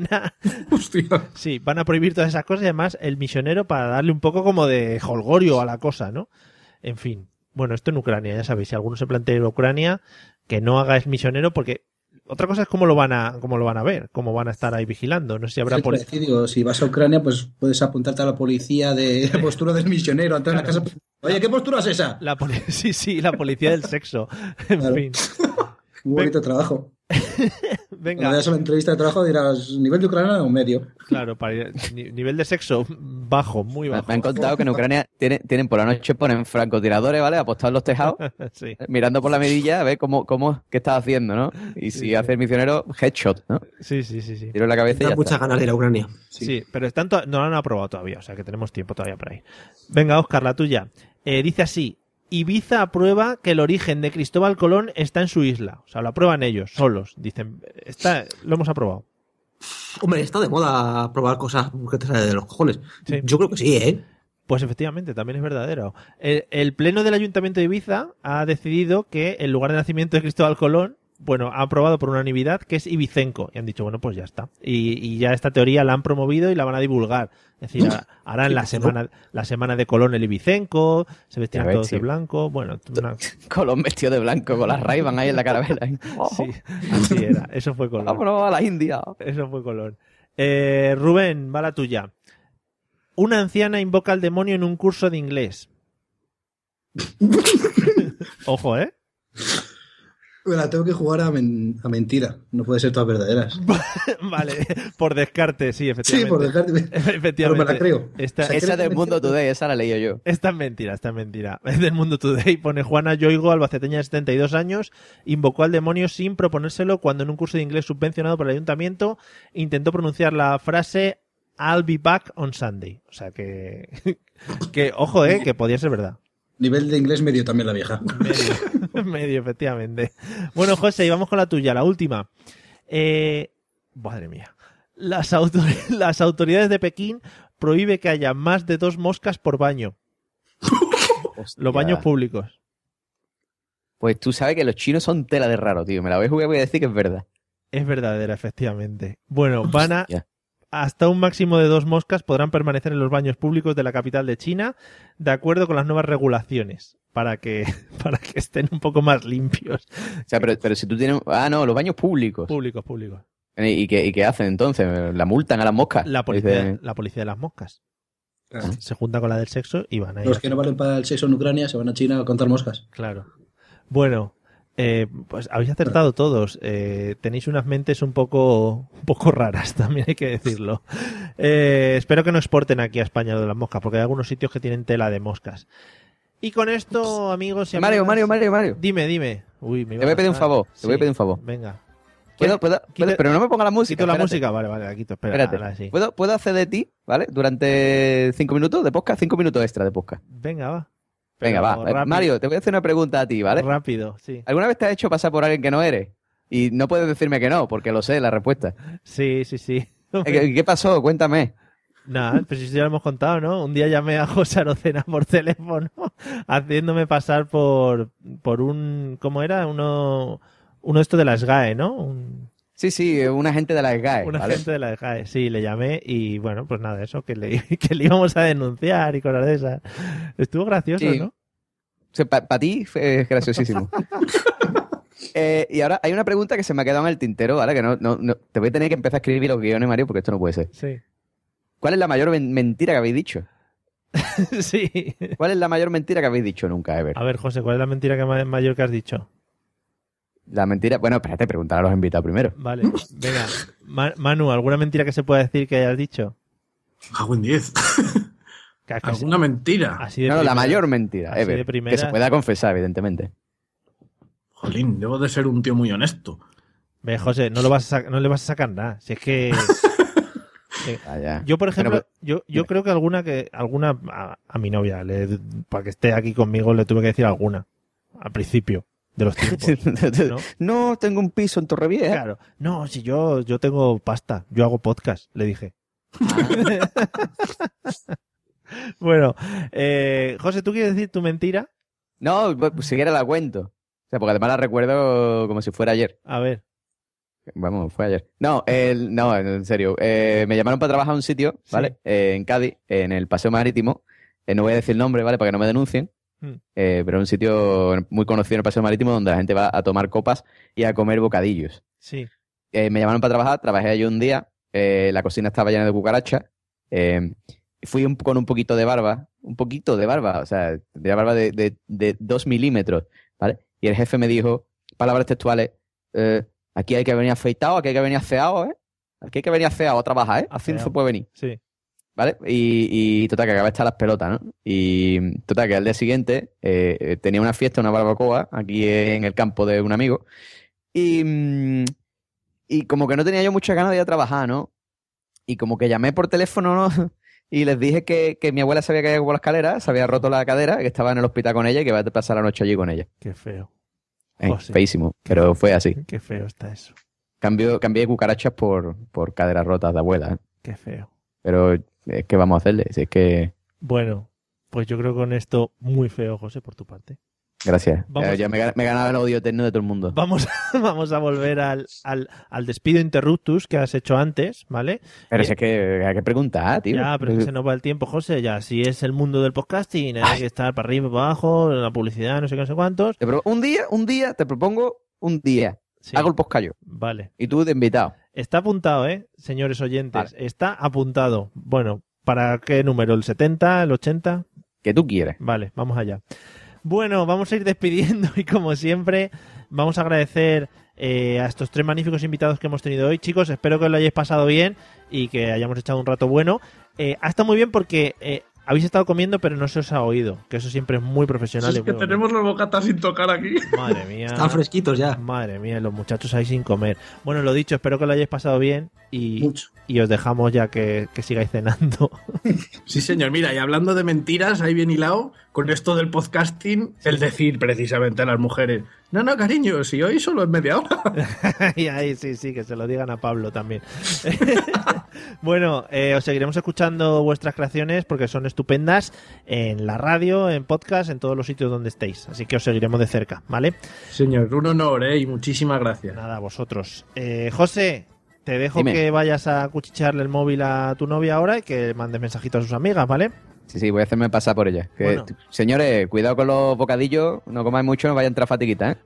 Hostia. sí, van a prohibir todas esas cosas y además el misionero para darle un poco como de jolgorio a la cosa, ¿no? En fin. Bueno, esto en Ucrania, ya sabéis, si alguno se plantea ir a Ucrania, que no haga missionero porque otra cosa es cómo lo van a ver, cómo van a estar ahí vigilando. No sé si habrá Sí, policía. digo, si vas a Ucrania, pues puedes apuntarte a la policía de postura del misionero ante la casa. Oye, ¿qué postura es esa? Sí, la policía del sexo. En Claro. fin. Muy bonito trabajo. Venga, Cuando veas la entrevista de trabajo dirás, ¿nivel de ucraniano o medio? claro, nivel de sexo bajo, muy bajo. Me han contado que en Ucrania tienen por la noche ponen francotiradores, ¿vale? Apostados en los tejados, Sí, mirando por la mirilla a ver qué estás haciendo, ¿no? Y si Sí, hace el misionero, headshot, ¿no? sí. Tiro en la cabeza y Da ya muchas está. ganas de ir a Ucrania. Sí, pero no lo han aprobado todavía, o sea que tenemos tiempo todavía por ahí. Venga, Óscar, la tuya. Dice así: Ibiza aprueba que el origen de Cristóbal Colón está en su isla. O sea, lo aprueban ellos, solos. Dicen, lo hemos aprobado. Hombre, está de moda probar cosas que te salen de los cojones. Sí. Yo creo que sí, ¿eh? Pues efectivamente, también es verdadero. El pleno del Ayuntamiento de Ibiza ha decidido que el lugar de nacimiento de Cristóbal Colón, bueno, ha aprobado por unanimidad que es Ibicenco. Y han dicho, bueno, pues ya está. Y ya esta teoría la han promovido y la van a divulgar. Es decir, harán la semana de Colón el Ibicenco, se vestirán Ya ves, todos de sí. blanco. Bueno, Colón vestido de blanco con las Ray-Ban ahí en la carabela. sí, así era. Eso fue Colón. Vámonos a la India. Eso fue Colón. Rubén, va la tuya. Una anciana invoca al demonio en un curso de inglés. Ojo, ¿eh? La tengo que jugar a mentira. No puede ser todas verdaderas. Vale, por descarte, sí, efectivamente. Sí, por descarte. Efectivamente. Pero me la creo. Esta, O sea, Esa ¿crees del que Mundo mentira? Today, esa la leí yo. esta es mentira, esta es mentira. Es del Mundo Today. Pone Juana Yoigo, albaceteña de 72 años, invocó al demonio sin proponérselo cuando en un curso de inglés subvencionado por el ayuntamiento intentó pronunciar la frase I'll be back on Sunday. O sea que ojo, que podía ser verdad. Nivel de inglés medio también la vieja. Medio, efectivamente. Bueno, José, y vamos con la tuya, la última. Madre mía. Las autoridades de Pekín prohíbe que haya más de 2 moscas por baño. Los baños públicos. Pues tú sabes que los chinos son tela de raro, tío. Me la voy a jugar y voy a decir que es verdad. Es verdadera, efectivamente. Bueno, van a... Hostia. Hasta un máximo de 2 moscas podrán permanecer en los baños públicos de la capital de China, de acuerdo con las nuevas regulaciones, para que estén un poco más limpios. O sea, pero si tú tienes... Ah, no, los baños públicos. Públicos. ¿Y qué hacen entonces? ¿La multan a las moscas? La Dice- policía de las moscas. Claro. Se junta con la del sexo y van ahí. Los que no valen para el sexo en Ucrania se van a China a contar moscas. Claro. Bueno, pues habéis acertado todos. Tenéis unas mentes un poco raras, también hay que decirlo. Espero que no exporten aquí a España lo de las moscas, porque hay algunos sitios que tienen tela de moscas. Y con esto, amigos y amigas... Mario. Dime. Uy, me iba Te voy a pedir un gastar. favor. Te voy a Sí, pedir un favor. Venga. ¿Puedo? Pero no me ponga la música. Quito la espérate. música, vale, la quito. Espera, Espérate. ahora sí. ¿Puedo hacer de ti, ¿vale? Durante 5 minutos de podcast, 5 minutos extra de podcast. Venga, va. Venga, Pero va. rápido, Mario, te voy a hacer una pregunta a ti, ¿vale? Rápido, sí. ¿Alguna vez te has hecho pasar por alguien que no eres? Y no puedes decirme que no, porque lo sé, la respuesta. Sí. ¿Qué pasó? Cuéntame. Nada, pues eso ya lo hemos contado, ¿no? Un día llamé a José Arocena por teléfono haciéndome pasar por un... ¿Cómo era? Uno de estos de la SGAE, ¿no? Sí, un agente de la SGAE, Un ¿vale? agente de la SGAE. Sí, le llamé y bueno, pues nada, eso, que le íbamos a denunciar y cosas de esas. Estuvo gracioso, Sí. ¿no? O sea, para ti es graciosísimo. Y ahora hay una pregunta que se me ha quedado en el tintero, ¿vale? Que no, te voy a tener que empezar a escribir los guiones, Mario, porque esto no puede ser. Sí. ¿Cuál es la mayor mentira que habéis dicho? Sí. ¿Cuál es la mayor mentira que habéis dicho nunca, Ever? A ver, José, ¿cuál es la mentira mayor que has dicho? La mentira... Bueno, espérate, preguntar a los invitados primero. Vale, venga. Manu, ¿alguna mentira que se pueda decir que hayas dicho? Hago en 10. Que- que- ¿Alguna mentira? Así de No, la primera. mayor mentira, Así Ever. de primera. Que se pueda confesar, evidentemente. Jolín, debo de ser un tío muy honesto. Ve, José, no le vas a sacar nada. Si es que... Vaya. Yo, por ejemplo, Pero, yo creo que alguna a mi novia, para que esté aquí conmigo, le tuve que decir alguna al principio de los tiempos. ¿No? No, tengo un piso en Torrevieja. Claro. No, si yo tengo pasta, yo hago podcast, le dije. Bueno, José, ¿tú quieres decir tu mentira? No, pues si quieres la cuento. O sea, porque además la recuerdo como si fuera ayer. A ver. Vamos, fue ayer. No, no, en serio. Me llamaron para trabajar a un sitio, ¿vale? En Cádiz, en el Paseo Marítimo. No voy a decir el nombre, ¿vale? Para que no me denuncien. Pero es un sitio muy conocido en el Paseo Marítimo donde la gente va a tomar copas y a comer bocadillos. Sí. Me llamaron para trabajar, trabajé allí un día. La cocina estaba llena de cucarachas. Fui con un poquito de barba, o sea, de barba de 2 milímetros, ¿vale? Y el jefe me dijo, palabras textuales, aquí hay que venir afeitado, aquí hay que venir aseado, ¿eh? Aquí hay que venir aseado a trabajar, ¿eh? Así no se puede venir. Sí. ¿Vale? Y total, que acabé de estar las pelotas, ¿no? Y total, que al día siguiente tenía una fiesta, una barbacoa, aquí en el campo de un amigo. Y como que no tenía yo muchas ganas de ir a trabajar, ¿no? Y como que llamé por teléfono, ¿no? Y les dije que mi abuela se había caído por la escalera, se había roto la cadera, que estaba en el hospital con ella y que iba a pasar la noche allí con ella. Qué feo. Feísimo, pero fue así. Qué feo está eso. Cambié cucarachas por caderas rotas de abuela. Qué feo. Pero es que vamos a hacerle, es que... Bueno, pues yo creo que con esto muy feo, José, por tu parte. Gracias. Vamos. Ya me ganaba el odio eterno de todo el mundo. Vamos a volver al despido interruptus que has hecho antes, ¿vale? Pero si es que hay que preguntar, tío. Ya, pero es que se nos va el tiempo, José. Ya, si es el mundo del podcasting, hay que estar para arriba, para abajo, la publicidad, no sé qué, no sé cuántos. Un día, te propongo un día. Sí. Hago el podcast yo. Vale. Y tú de invitado. Está apuntado, señores oyentes. Vale. Está apuntado. Bueno, ¿para qué número? ¿El 70? ¿El 80? Que tú quieres. Vale, vamos allá. Bueno, vamos a ir despidiendo y como siempre vamos a agradecer a estos 3 magníficos invitados que hemos tenido hoy. Chicos, espero que os lo hayáis pasado bien y que hayamos echado un rato bueno. Ha estado muy bien porque habéis estado comiendo pero no se os ha oído, que eso siempre es muy profesional. Es que tenemos los bocatas sin tocar aquí. Madre mía. Están fresquitos ya. Madre mía, los muchachos ahí sin comer. Bueno, lo dicho, espero que lo hayáis pasado bien y os dejamos ya que sigáis cenando. Sí, señor. Mira, y hablando de mentiras, ahí bien hilado, con esto del podcasting, el decir precisamente a las mujeres, no, cariño, si hoy solo es media hora. Y ahí sí, que se lo digan a Pablo también. Bueno, os seguiremos escuchando vuestras creaciones porque son estupendas en la radio, en podcast, en todos los sitios donde estéis. Así que os seguiremos de cerca, ¿vale? Señor, un honor, y muchísimas gracias. Nada, a vosotros. José, te dejo Dime. que vayas a cuchichearle el móvil a tu novia ahora y que mandes mensajitos a sus amigas, ¿vale? Sí, voy a hacerme pasar por ella. Bueno. Señores, cuidado con los bocadillos, no comáis mucho, no vaya a entrar fatiguita, ¿eh?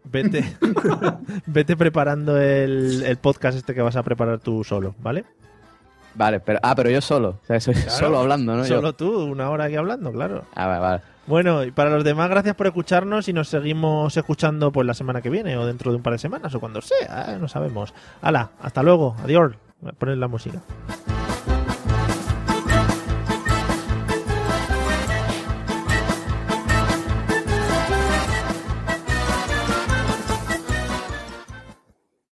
Vete preparando el podcast este que vas a preparar tú solo, ¿vale? Vale, pero yo solo. O sea, soy Claro, solo hablando, ¿no? Solo tú, una hora aquí hablando, claro. Vale. Bueno, y para los demás, gracias por escucharnos y nos seguimos escuchando pues la semana que viene o dentro de un par de semanas o cuando sea, no sabemos. Hala, hasta luego, adiós. Poned la música.